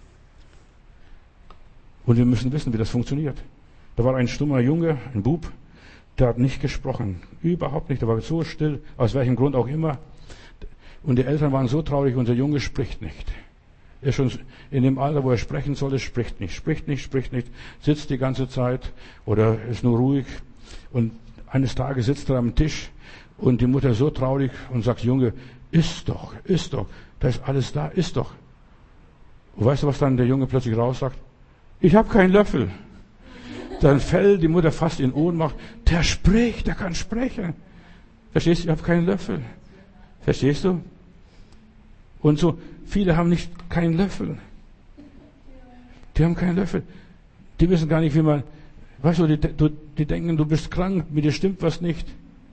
Und wir müssen wissen, wie das funktioniert. Da war ein stummer Junge, ein Bub, der hat nicht gesprochen. Überhaupt nicht. Der war so still, aus welchem Grund auch immer. Und die Eltern waren so traurig, unser Junge spricht nicht. Er ist schon in dem Alter, wo er sprechen soll, spricht nicht, sitzt die ganze Zeit oder ist nur ruhig. Und eines Tages sitzt er am Tisch und die Mutter so traurig und sagt, Junge, iss doch, da ist alles da, iss doch. Und weißt du, was dann der Junge plötzlich raussagt? Ich habe keinen Löffel. Dann fällt die Mutter fast in Ohnmacht. Der spricht, der kann sprechen. Verstehst du? Ich habe keinen Löffel. Verstehst du? Und so, viele haben keinen Löffel. Die haben keinen Löffel. Die wissen gar nicht, wie man, weißt du, die denken, du bist krank, mit dir stimmt was nicht.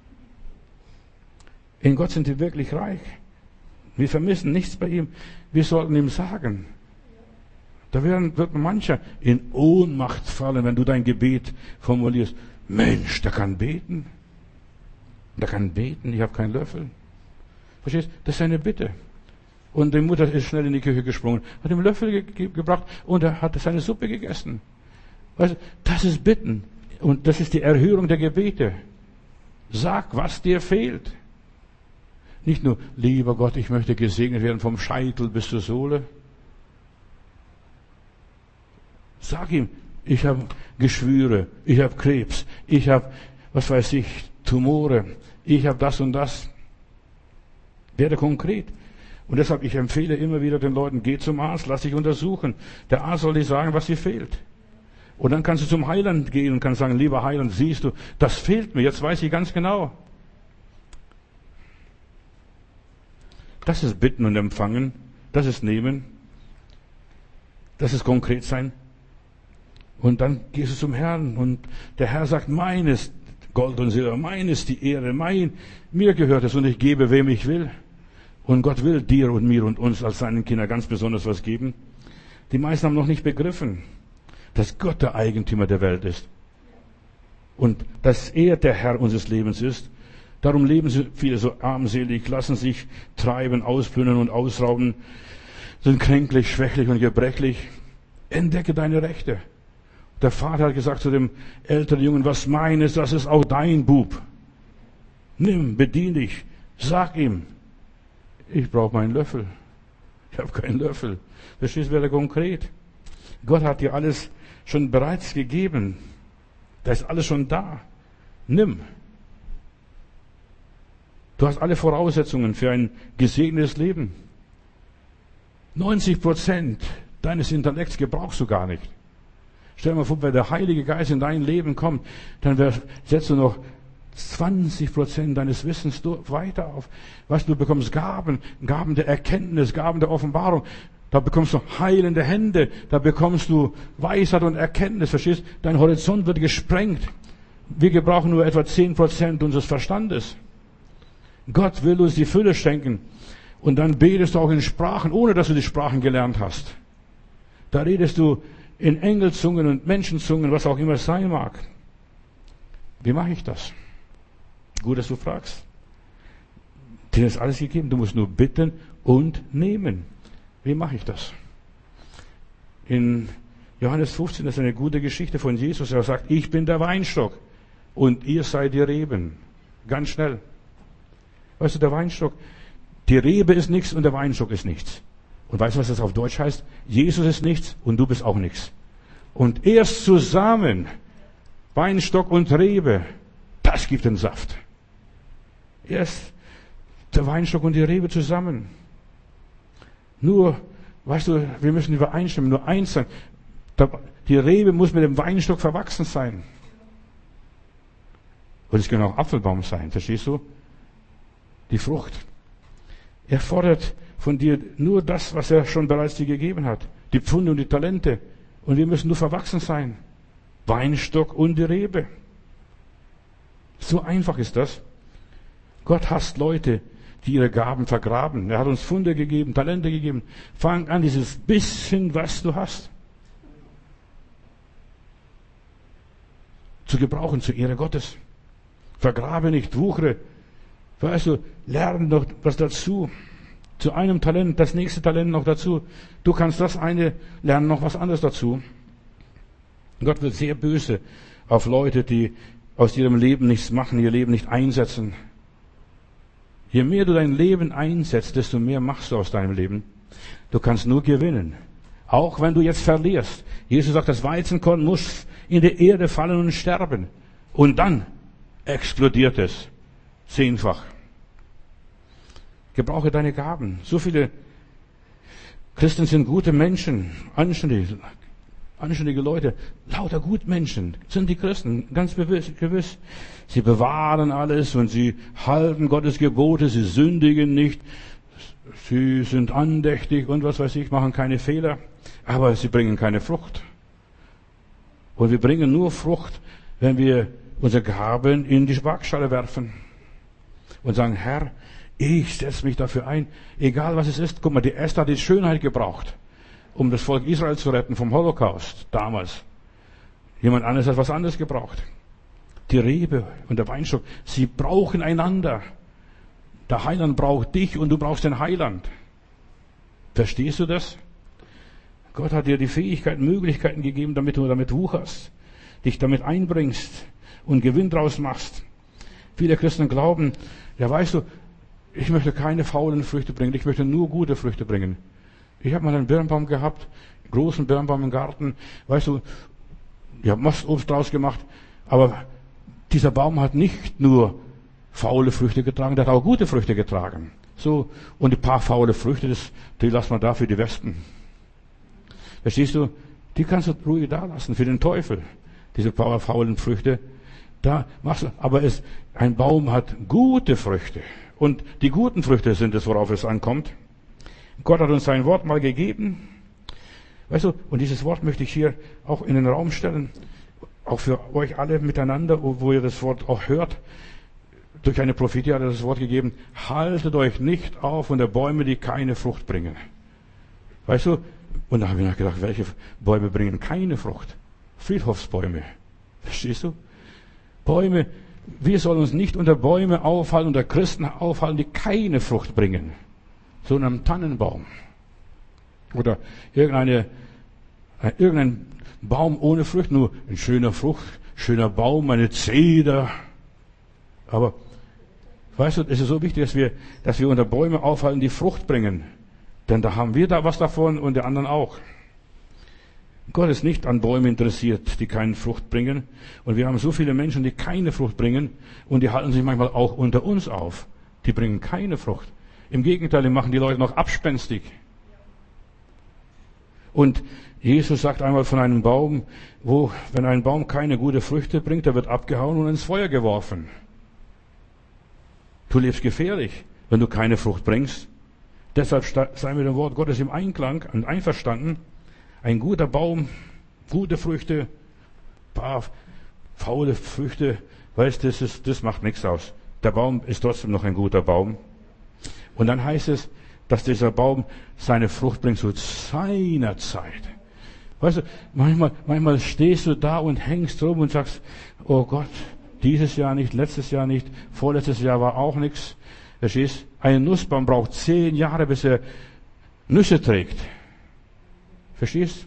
In Gott sind die wirklich reich. Wir vermissen nichts bei ihm. Wir sollten ihm sagen. Da wird mancher in Ohnmacht fallen, wenn du dein Gebet formulierst. Mensch, der kann beten. Der kann beten, ich habe keinen Löffel. Verstehst du? Das ist eine Bitte. Und die Mutter ist schnell in die Küche gesprungen, hat ihm Löffel gebracht und er hat seine Suppe gegessen. Weißt du, das ist Bitten. Und das ist die Erhörung der Gebete. Sag, was dir fehlt. Nicht nur, lieber Gott, ich möchte gesegnet werden vom Scheitel bis zur Sohle. Sag ihm, ich habe Geschwüre, ich habe Krebs, ich habe, was weiß ich, Tumore, ich habe das und das. Werde konkret. Und deshalb, ich empfehle immer wieder den Leuten, geh zum Arzt, lass dich untersuchen. Der Arzt soll dir sagen, was dir fehlt. Und dann kannst du zum Heiland gehen und kannst sagen, lieber Heiland, siehst du, das fehlt mir, jetzt weiß ich ganz genau. Das ist Bitten und Empfangen, das ist Nehmen, das ist konkret sein. Und dann gehst du zum Herrn und der Herr sagt, meines Gold und Silber, meines die Ehre, mir gehört es und ich gebe, wem ich will. Und Gott will dir und mir und uns als seinen Kindern ganz besonders was geben. Die meisten haben noch nicht begriffen, dass Gott der Eigentümer der Welt ist. Und dass er der Herr unseres Lebens ist. Darum leben viele so armselig, lassen sich treiben, ausplündern und ausrauben, sind kränklich, schwächlich und gebrechlich. Entdecke deine Rechte. Der Vater hat gesagt zu dem älteren Jungen, was meines, das ist auch dein Bub. Nimm, bedien dich, sag ihm, ich brauche meinen Löffel. Ich habe keinen Löffel. Verstehst du, werde konkret. Gott hat dir alles schon bereits gegeben. Da ist alles schon da. Nimm. Du hast alle Voraussetzungen für ein gesegnetes Leben. 90% deines Intellekts gebrauchst du gar nicht. Stell dir mal vor, wenn der Heilige Geist in dein Leben kommt, dann setzt du noch 20% deines Wissens weiter auf. Weißt du, bekommst Gaben der Erkenntnis, Gaben der Offenbarung. Da bekommst du heilende Hände, da bekommst du Weisheit und Erkenntnis, verstehst? Dein Horizont wird gesprengt. Wir gebrauchen nur etwa 10% unseres Verstandes. Gott will uns die Fülle schenken. Und dann betest du auch in Sprachen, ohne dass du die Sprachen gelernt hast. Da redest du in Engelzungen und Menschenzungen, was auch immer es sein mag. Wie mache ich das? Gut, dass du fragst. Dir ist alles gegeben. Du musst nur bitten und nehmen. Wie mache ich das? In Johannes 15 ist eine gute Geschichte von Jesus. Er sagt, ich bin der Weinstock und ihr seid die Reben. Ganz schnell. Weißt du, der Weinstock, die Rebe ist nichts und der Weinstock ist nichts. Und weißt du, was das auf Deutsch heißt? Jesus ist nichts und du bist auch nichts. Und erst zusammen, Weinstock und Rebe, das gibt den Saft. Erst der Weinstock und die Rebe zusammen. Nur, weißt du, wir müssen übereinstimmen, nur eins sein. Die Rebe muss mit dem Weinstock verwachsen sein. Und es kann auch Apfelbaum sein, verstehst du? Die Frucht. Er fordert von dir nur das, was er schon bereits dir gegeben hat. Die Pfunde und die Talente. Und wir müssen nur verwachsen sein. Weinstock und die Rebe. So einfach ist das. Gott hasst Leute, die ihre Gaben vergraben. Er hat uns Pfunde gegeben, Talente gegeben. Fang an, dieses bisschen, was du hast, zu gebrauchen zur Ehre Gottes. Vergrabe nicht, wuchere. Weißt du, lerne noch was dazu. Zu einem Talent, das nächste Talent noch dazu. Du kannst das eine lernen, noch was anderes dazu. Gott wird sehr böse auf Leute, die aus ihrem Leben nichts machen, ihr Leben nicht einsetzen. Je mehr du dein Leben einsetzt, desto mehr machst du aus deinem Leben. Du kannst nur gewinnen. Auch wenn du jetzt verlierst. Jesus sagt, das Weizenkorn muss in die Erde fallen und sterben. Und dann explodiert es. 10-fach. Gebrauche deine Gaben. So viele Christen sind gute Menschen, anständige Leute, lauter Gutmenschen sind die Christen, ganz gewiss. Sie bewahren alles und sie halten Gottes Gebote, sie sündigen nicht, sie sind andächtig und was weiß ich, machen keine Fehler, aber sie bringen keine Frucht. Und wir bringen nur Frucht, wenn wir unsere Gaben in die Waagschale werfen und sagen, Herr, ich setze mich dafür ein, egal was es ist. Guck mal, die Esther hat die Schönheit gebraucht, um das Volk Israel zu retten vom Holocaust damals. Jemand anderes hat was anderes gebraucht. Die Rebe und der Weinstock, sie brauchen einander. Der Heiland braucht dich und du brauchst den Heiland. Verstehst du das? Gott hat dir die Fähigkeiten, Möglichkeiten gegeben, damit du damit wucherst, dich damit einbringst und Gewinn draus machst. Viele Christen glauben, ja weißt du, ich möchte keine faulen Früchte bringen, ich möchte nur gute Früchte bringen. Ich habe mal einen Birnbaum gehabt, einen großen Birnbaum im Garten, weißt du, ich habe Mostobst draus gemacht, aber dieser Baum hat nicht nur faule Früchte getragen, der hat auch gute Früchte getragen. So, und ein paar faule Früchte, die lassen wir da für die Wespen. Verstehst du? Die kannst du ruhig da lassen für den Teufel. Diese paar faulen Früchte. Da machst du, aber ein Baum hat gute Früchte. Und die guten Früchte sind es, worauf es ankommt. Gott hat uns sein Wort mal gegeben. Weißt du, und dieses Wort möchte ich hier auch in den Raum stellen. Auch für euch alle miteinander, wo ihr das Wort auch hört. Durch eine Prophetie hat er das Wort gegeben. Haltet euch nicht auf unter Bäume, die keine Frucht bringen. Weißt du? Und da habe ich nachgedacht, welche Bäume bringen keine Frucht? Friedhofsbäume. Verstehst du? Bäume, wir sollen uns nicht unter Bäume aufhalten, unter Christen aufhalten, die keine Frucht bringen. So einem Tannenbaum. Oder irgendein Baum ohne Frucht, nur ein schöner Frucht, schöner Baum, eine Zeder. Aber, weißt du, es ist so wichtig, dass wir unter Bäume aufhalten, die Frucht bringen. Denn da haben wir da was davon und die anderen auch. Gott ist nicht an Bäumen interessiert, die keine Frucht bringen. Und wir haben so viele Menschen, die keine Frucht bringen. Und die halten sich manchmal auch unter uns auf. Die bringen keine Frucht. Im Gegenteil, die machen die Leute noch abspenstig. Und Jesus sagt einmal von einem Baum, wenn ein Baum keine gute Früchte bringt, der wird abgehauen und ins Feuer geworfen. Du lebst gefährlich, wenn du keine Frucht bringst. Deshalb sei mit dem Wort Gottes im Einklang und einverstanden. Ein guter Baum, gute Früchte, paar faule Früchte, weißt du, das macht nichts aus. Der Baum ist trotzdem noch ein guter Baum. Und dann heißt es, dass dieser Baum seine Frucht bringt zu seiner Zeit. Weißt du, manchmal stehst du da und hängst rum und sagst, oh Gott, dieses Jahr nicht, letztes Jahr nicht, vorletztes Jahr war auch nichts. Verstehst? Ein Nussbaum braucht 10 Jahre, bis er Nüsse trägt. Verstehst?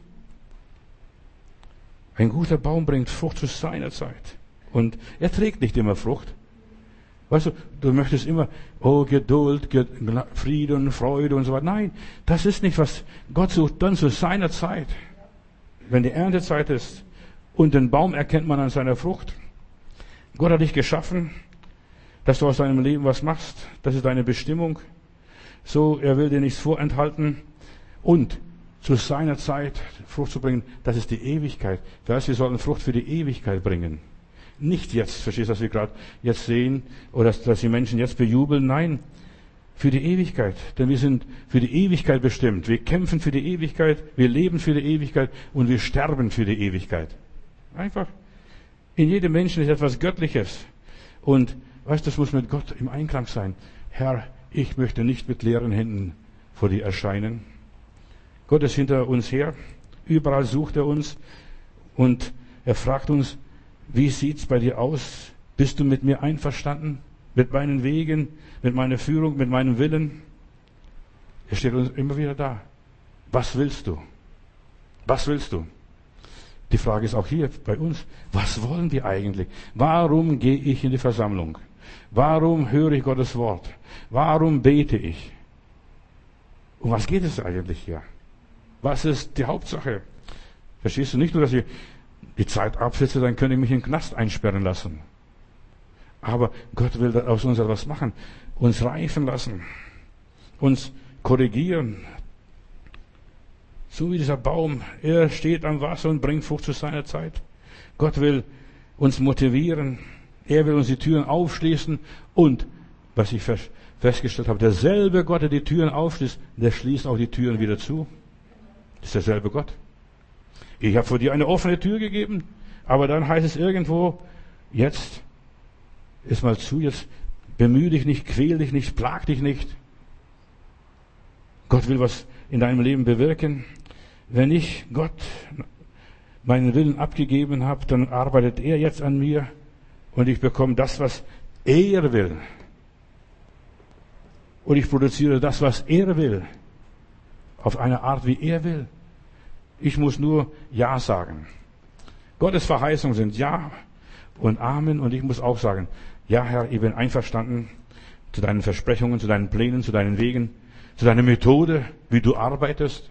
Ein guter Baum bringt Frucht zu seiner Zeit. Und er trägt nicht immer Frucht. Weißt du, du möchtest immer, Geduld, Frieden, Freude und so weiter. Nein, das ist nicht, was Gott sucht, dann zu seiner Zeit. Wenn die Erntezeit ist und den Baum erkennt man an seiner Frucht. Gott hat dich geschaffen, dass du aus deinem Leben was machst. Das ist deine Bestimmung. So, er will dir nichts vorenthalten. Und zu seiner Zeit Frucht zu bringen, das ist die Ewigkeit. Wir sollten Frucht für die Ewigkeit bringen. Nicht jetzt, verstehst du, dass wir gerade jetzt sehen, oder dass die Menschen jetzt bejubeln. Nein, für die Ewigkeit. Denn wir sind für die Ewigkeit bestimmt. Wir kämpfen für die Ewigkeit, wir leben für die Ewigkeit und wir sterben für die Ewigkeit. Einfach. In jedem Menschen ist etwas Göttliches. Und weißt du, das muss mit Gott im Einklang sein. Herr, ich möchte nicht mit leeren Händen vor dir erscheinen. Gott ist hinter uns her. Überall sucht er uns. Und er fragt uns, wie sieht's bei dir aus? Bist du mit mir einverstanden? Mit meinen Wegen, mit meiner Führung, mit meinem Willen? Er steht uns immer wieder da. Was willst du? Was willst du? Die Frage ist auch hier bei uns. Was wollen wir eigentlich? Warum gehe ich in die Versammlung? Warum höre ich Gottes Wort? Warum bete ich? Um was geht es eigentlich hier? Was ist die Hauptsache? Verstehst du? Nicht nur, dass ich die Zeit absitze, dann könnte ich mich in den Knast einsperren lassen. Aber Gott will aus uns etwas machen. Uns reifen lassen. Uns korrigieren. So wie dieser Baum. Er steht am Wasser und bringt Frucht zu seiner Zeit. Gott will uns motivieren. Er will uns die Türen aufschließen. Und, was ich festgestellt habe, derselbe Gott, der die Türen aufschließt, der schließt auch die Türen wieder zu. Das ist derselbe Gott. Ich habe vor dir eine offene Tür gegeben, aber dann heißt es irgendwo, jetzt ist mal zu, jetzt bemühe dich nicht, quäl dich nicht, plag dich nicht. Gott will was in deinem Leben bewirken. Wenn ich Gott meinen Willen abgegeben habe, dann arbeitet er jetzt an mir und ich bekomme das, was er will. Und ich produziere das, was er will. Auf eine Art, wie er will. Ich muss nur Ja sagen. Gottes Verheißungen sind Ja und Amen. Und ich muss auch sagen, ja Herr, ich bin einverstanden zu deinen Versprechungen, zu deinen Plänen, zu deinen Wegen, zu deiner Methode, wie du arbeitest.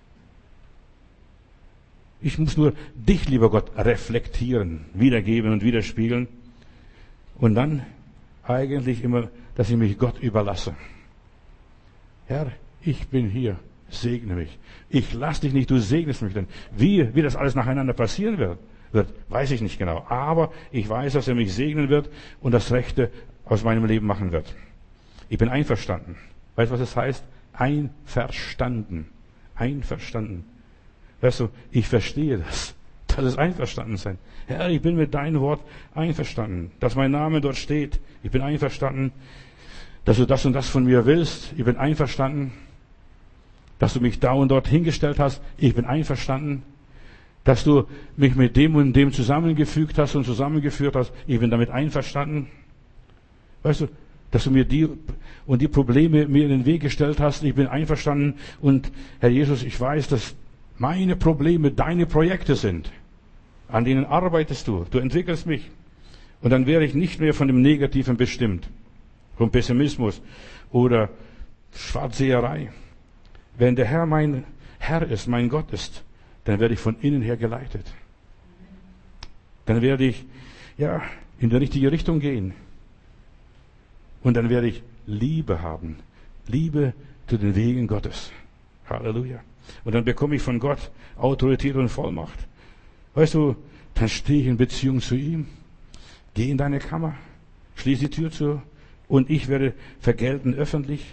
Ich muss nur dich, lieber Gott, reflektieren, wiedergeben und widerspiegeln. Und dann eigentlich immer, dass ich mich Gott überlasse. Herr, ich bin hier, segne mich. Ich lass dich nicht, du segnest mich. Denn wie das alles nacheinander passieren wird, weiß ich nicht genau. Aber ich weiß, dass er mich segnen wird und das Rechte aus meinem Leben machen wird. Ich bin einverstanden. Weißt du, was es heißt? Einverstanden. Einverstanden. Weißt du, ich verstehe das. Das ist einverstanden sein. Herr, ich bin mit deinem Wort einverstanden, dass mein Name dort steht. Ich bin einverstanden, dass du das und das von mir willst. Ich bin einverstanden, dass du mich da und dort hingestellt hast. Ich bin einverstanden, dass du mich mit dem und dem zusammengefügt hast und zusammengeführt hast. Ich bin damit einverstanden. Weißt du, dass du mir die Probleme mir in den Weg gestellt hast. Ich bin einverstanden. Und Herr Jesus, ich weiß, dass meine Probleme deine Projekte sind. An denen arbeitest du. Du entwickelst mich. Und dann wäre ich nicht mehr von dem Negativen bestimmt. Vom Pessimismus oder Schwarzseherei. Wenn der Herr mein Herr ist, mein Gott ist, dann werde ich von innen her geleitet. Dann werde ich, in die richtige Richtung gehen. Und dann werde ich Liebe haben. Liebe zu den Wegen Gottes. Halleluja. Und dann bekomme ich von Gott Autorität und Vollmacht. Weißt du, dann stehe ich in Beziehung zu ihm. Geh in deine Kammer. Schließ die Tür zu. Und ich werde vergelten öffentlich.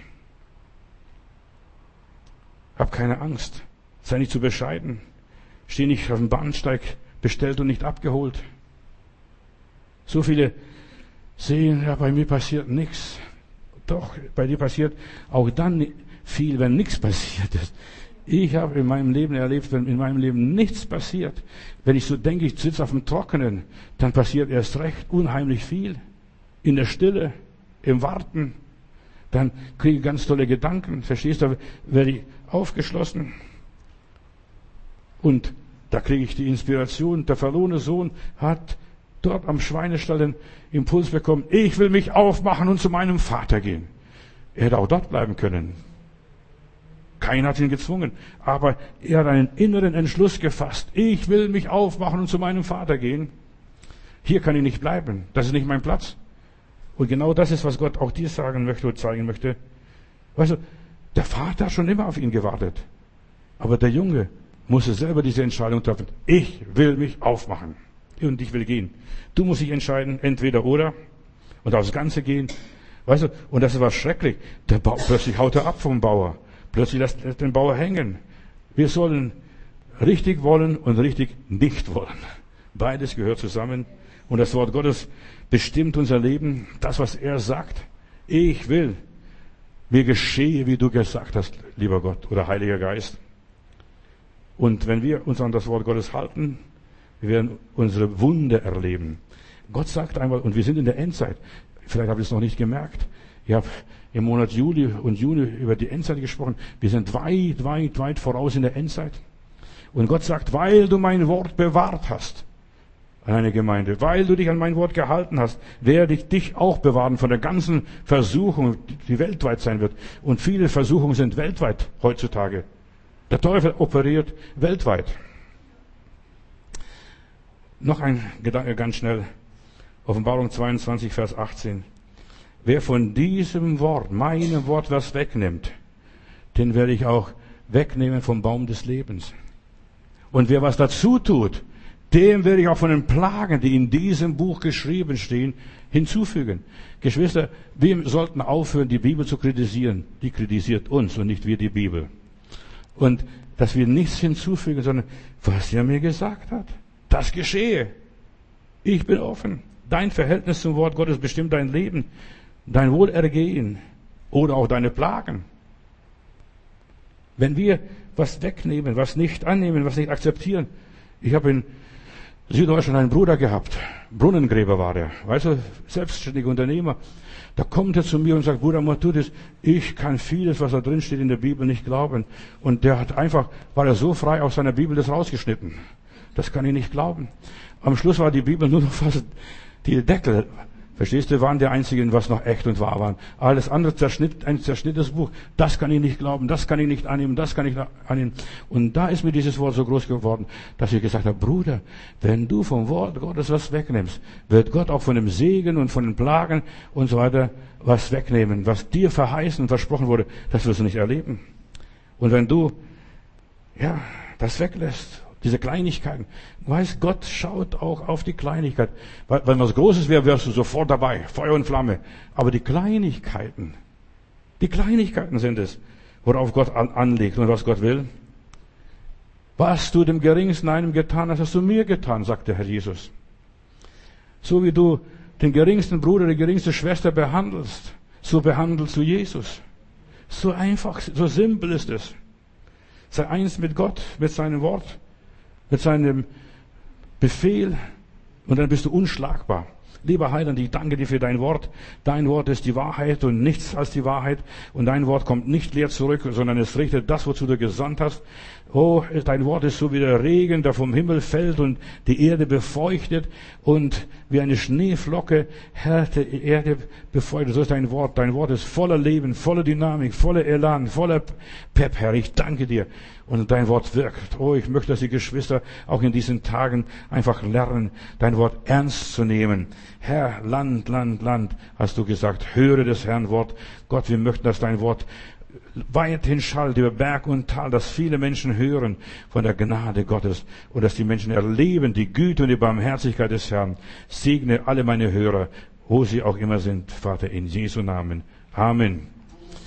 Hab keine Angst. Sei nicht zu bescheiden. Steh nicht auf dem Bahnsteig, bestellt und nicht abgeholt. So viele sehen, bei mir passiert nichts. Doch, bei dir passiert auch dann viel, wenn nichts passiert ist. Ich habe in meinem Leben erlebt, wenn in meinem Leben nichts passiert, wenn ich so denke, ich sitze auf dem Trockenen, dann passiert erst recht unheimlich viel. In der Stille, im Warten, dann kriege ich ganz tolle Gedanken, verstehst du, da werde ich aufgeschlossen. Und da kriege ich die Inspiration. Der verlorene Sohn hat dort am Schweinestall den Impuls bekommen, ich will mich aufmachen und zu meinem Vater gehen. Er hätte auch dort bleiben können. Keiner hat ihn gezwungen. Aber er hat einen inneren Entschluss gefasst. Ich will mich aufmachen und zu meinem Vater gehen. Hier kann ich nicht bleiben. Das ist nicht mein Platz. Und genau das ist, was Gott auch dir sagen möchte und zeigen möchte. Weißt du, der Vater hat schon immer auf ihn gewartet. Aber der Junge musste selber diese Entscheidung treffen. Ich will mich aufmachen. Und ich will gehen. Du musst dich entscheiden, entweder oder. Und aufs Ganze gehen. Weißt du, und das war schrecklich. Plötzlich haut er ab vom Bauer. Plötzlich lässt den Bauer hängen. Wir sollen richtig wollen und richtig nicht wollen. Beides gehört zusammen. Und das Wort Gottes bestimmt unser Leben. Das, was er sagt. Ich will. Mir geschehe, wie du gesagt hast, lieber Gott oder Heiliger Geist. Und wenn wir uns an das Wort Gottes halten, wir werden unsere Wunder erleben. Gott sagt einmal, und wir sind in der Endzeit. Vielleicht habt ihr es noch nicht gemerkt. Ich habe im Monat Juli und Juni über die Endzeit gesprochen. Wir sind weit, weit, weit voraus in der Endzeit. Und Gott sagt, weil du mein Wort bewahrt hast an eine Gemeinde, weil du dich an mein Wort gehalten hast, werde ich dich auch bewahren von der ganzen Versuchung, die weltweit sein wird. Und viele Versuchungen sind weltweit heutzutage. Der Teufel operiert weltweit. Noch ein Gedanke ganz schnell. Offenbarung 22, Vers 18. Wer von diesem Wort, meinem Wort, was wegnimmt, den werde ich auch wegnehmen vom Baum des Lebens. Und wer was dazu tut, dem werde ich auch von den Plagen, die in diesem Buch geschrieben stehen, hinzufügen. Geschwister, wir sollten aufhören, die Bibel zu kritisieren. Die kritisiert uns und nicht wir die Bibel. Und dass wir nichts hinzufügen, sondern was er mir gesagt hat, das geschehe. Ich bin offen. Dein Verhältnis zum Wort Gottes bestimmt dein Leben, dein Wohlergehen oder auch deine Plagen. Wenn wir was wegnehmen, was nicht annehmen, was nicht akzeptieren. Ich habe in Süddeutschland einen Bruder gehabt. Brunnengräber war er. Weißt du, selbstständiger Unternehmer. Da kommt er zu mir und sagt, Bruder Matthäus, ich kann vieles, was da drin steht in der Bibel, nicht glauben. Und der hat einfach, war er so frei aus seiner Bibel, das rausgeschnitten. Das kann ich nicht glauben. Am Schluss war die Bibel nur noch fast die Deckel. Verstehst du, waren die einzigen, was noch echt und wahr waren. Alles andere ein zerschnittenes Buch. Das kann ich nicht glauben, das kann ich nicht annehmen, das kann ich nicht annehmen. Und da ist mir dieses Wort so groß geworden, dass ich gesagt habe, Bruder, wenn du vom Wort Gottes was wegnimmst, wird Gott auch von dem Segen und von den Plagen und so weiter was wegnehmen. Was dir verheißen und versprochen wurde, das wirst du nicht erleben. Und wenn du, das weglässt, diese Kleinigkeiten. Weißt, Gott schaut auch auf die Kleinigkeit. Wenn was Großes wäre, wärst du sofort dabei. Feuer und Flamme. Aber die Kleinigkeiten sind es, worauf Gott anlegt und was Gott will. Was du dem Geringsten einem getan hast, hast du mir getan, sagt der Herr Jesus. So wie du den geringsten Bruder, die geringste Schwester behandelst, so behandelst du Jesus. So einfach, so simpel ist es. Sei eins mit Gott, mit seinem Wort, mit seinem Befehl und dann bist du unschlagbar. Lieber Heiland, ich danke dir für dein Wort. Dein Wort ist die Wahrheit und nichts als die Wahrheit. Und dein Wort kommt nicht leer zurück, sondern es richtet das, wozu du gesandt hast. Oh, dein Wort ist so wie der Regen, der vom Himmel fällt und die Erde befeuchtet und wie eine Schneeflocke, Herr, die Erde befeuchtet. So ist dein Wort. Dein Wort ist voller Leben, voller Dynamik, voller Elan, voller Pep, Herr. Ich danke dir. Und dein Wort wirkt. Oh, ich möchte, dass die Geschwister auch in diesen Tagen einfach lernen, dein Wort ernst zu nehmen. Herr, Land, hast du gesagt, höre des Herrn Wort. Gott, wir möchten, dass dein Wort weithin schallt über Berg und Tal, dass viele Menschen hören von der Gnade Gottes und dass die Menschen erleben die Güte und die Barmherzigkeit des Herrn. Segne alle meine Hörer, wo sie auch immer sind, Vater, in Jesu Namen. Amen.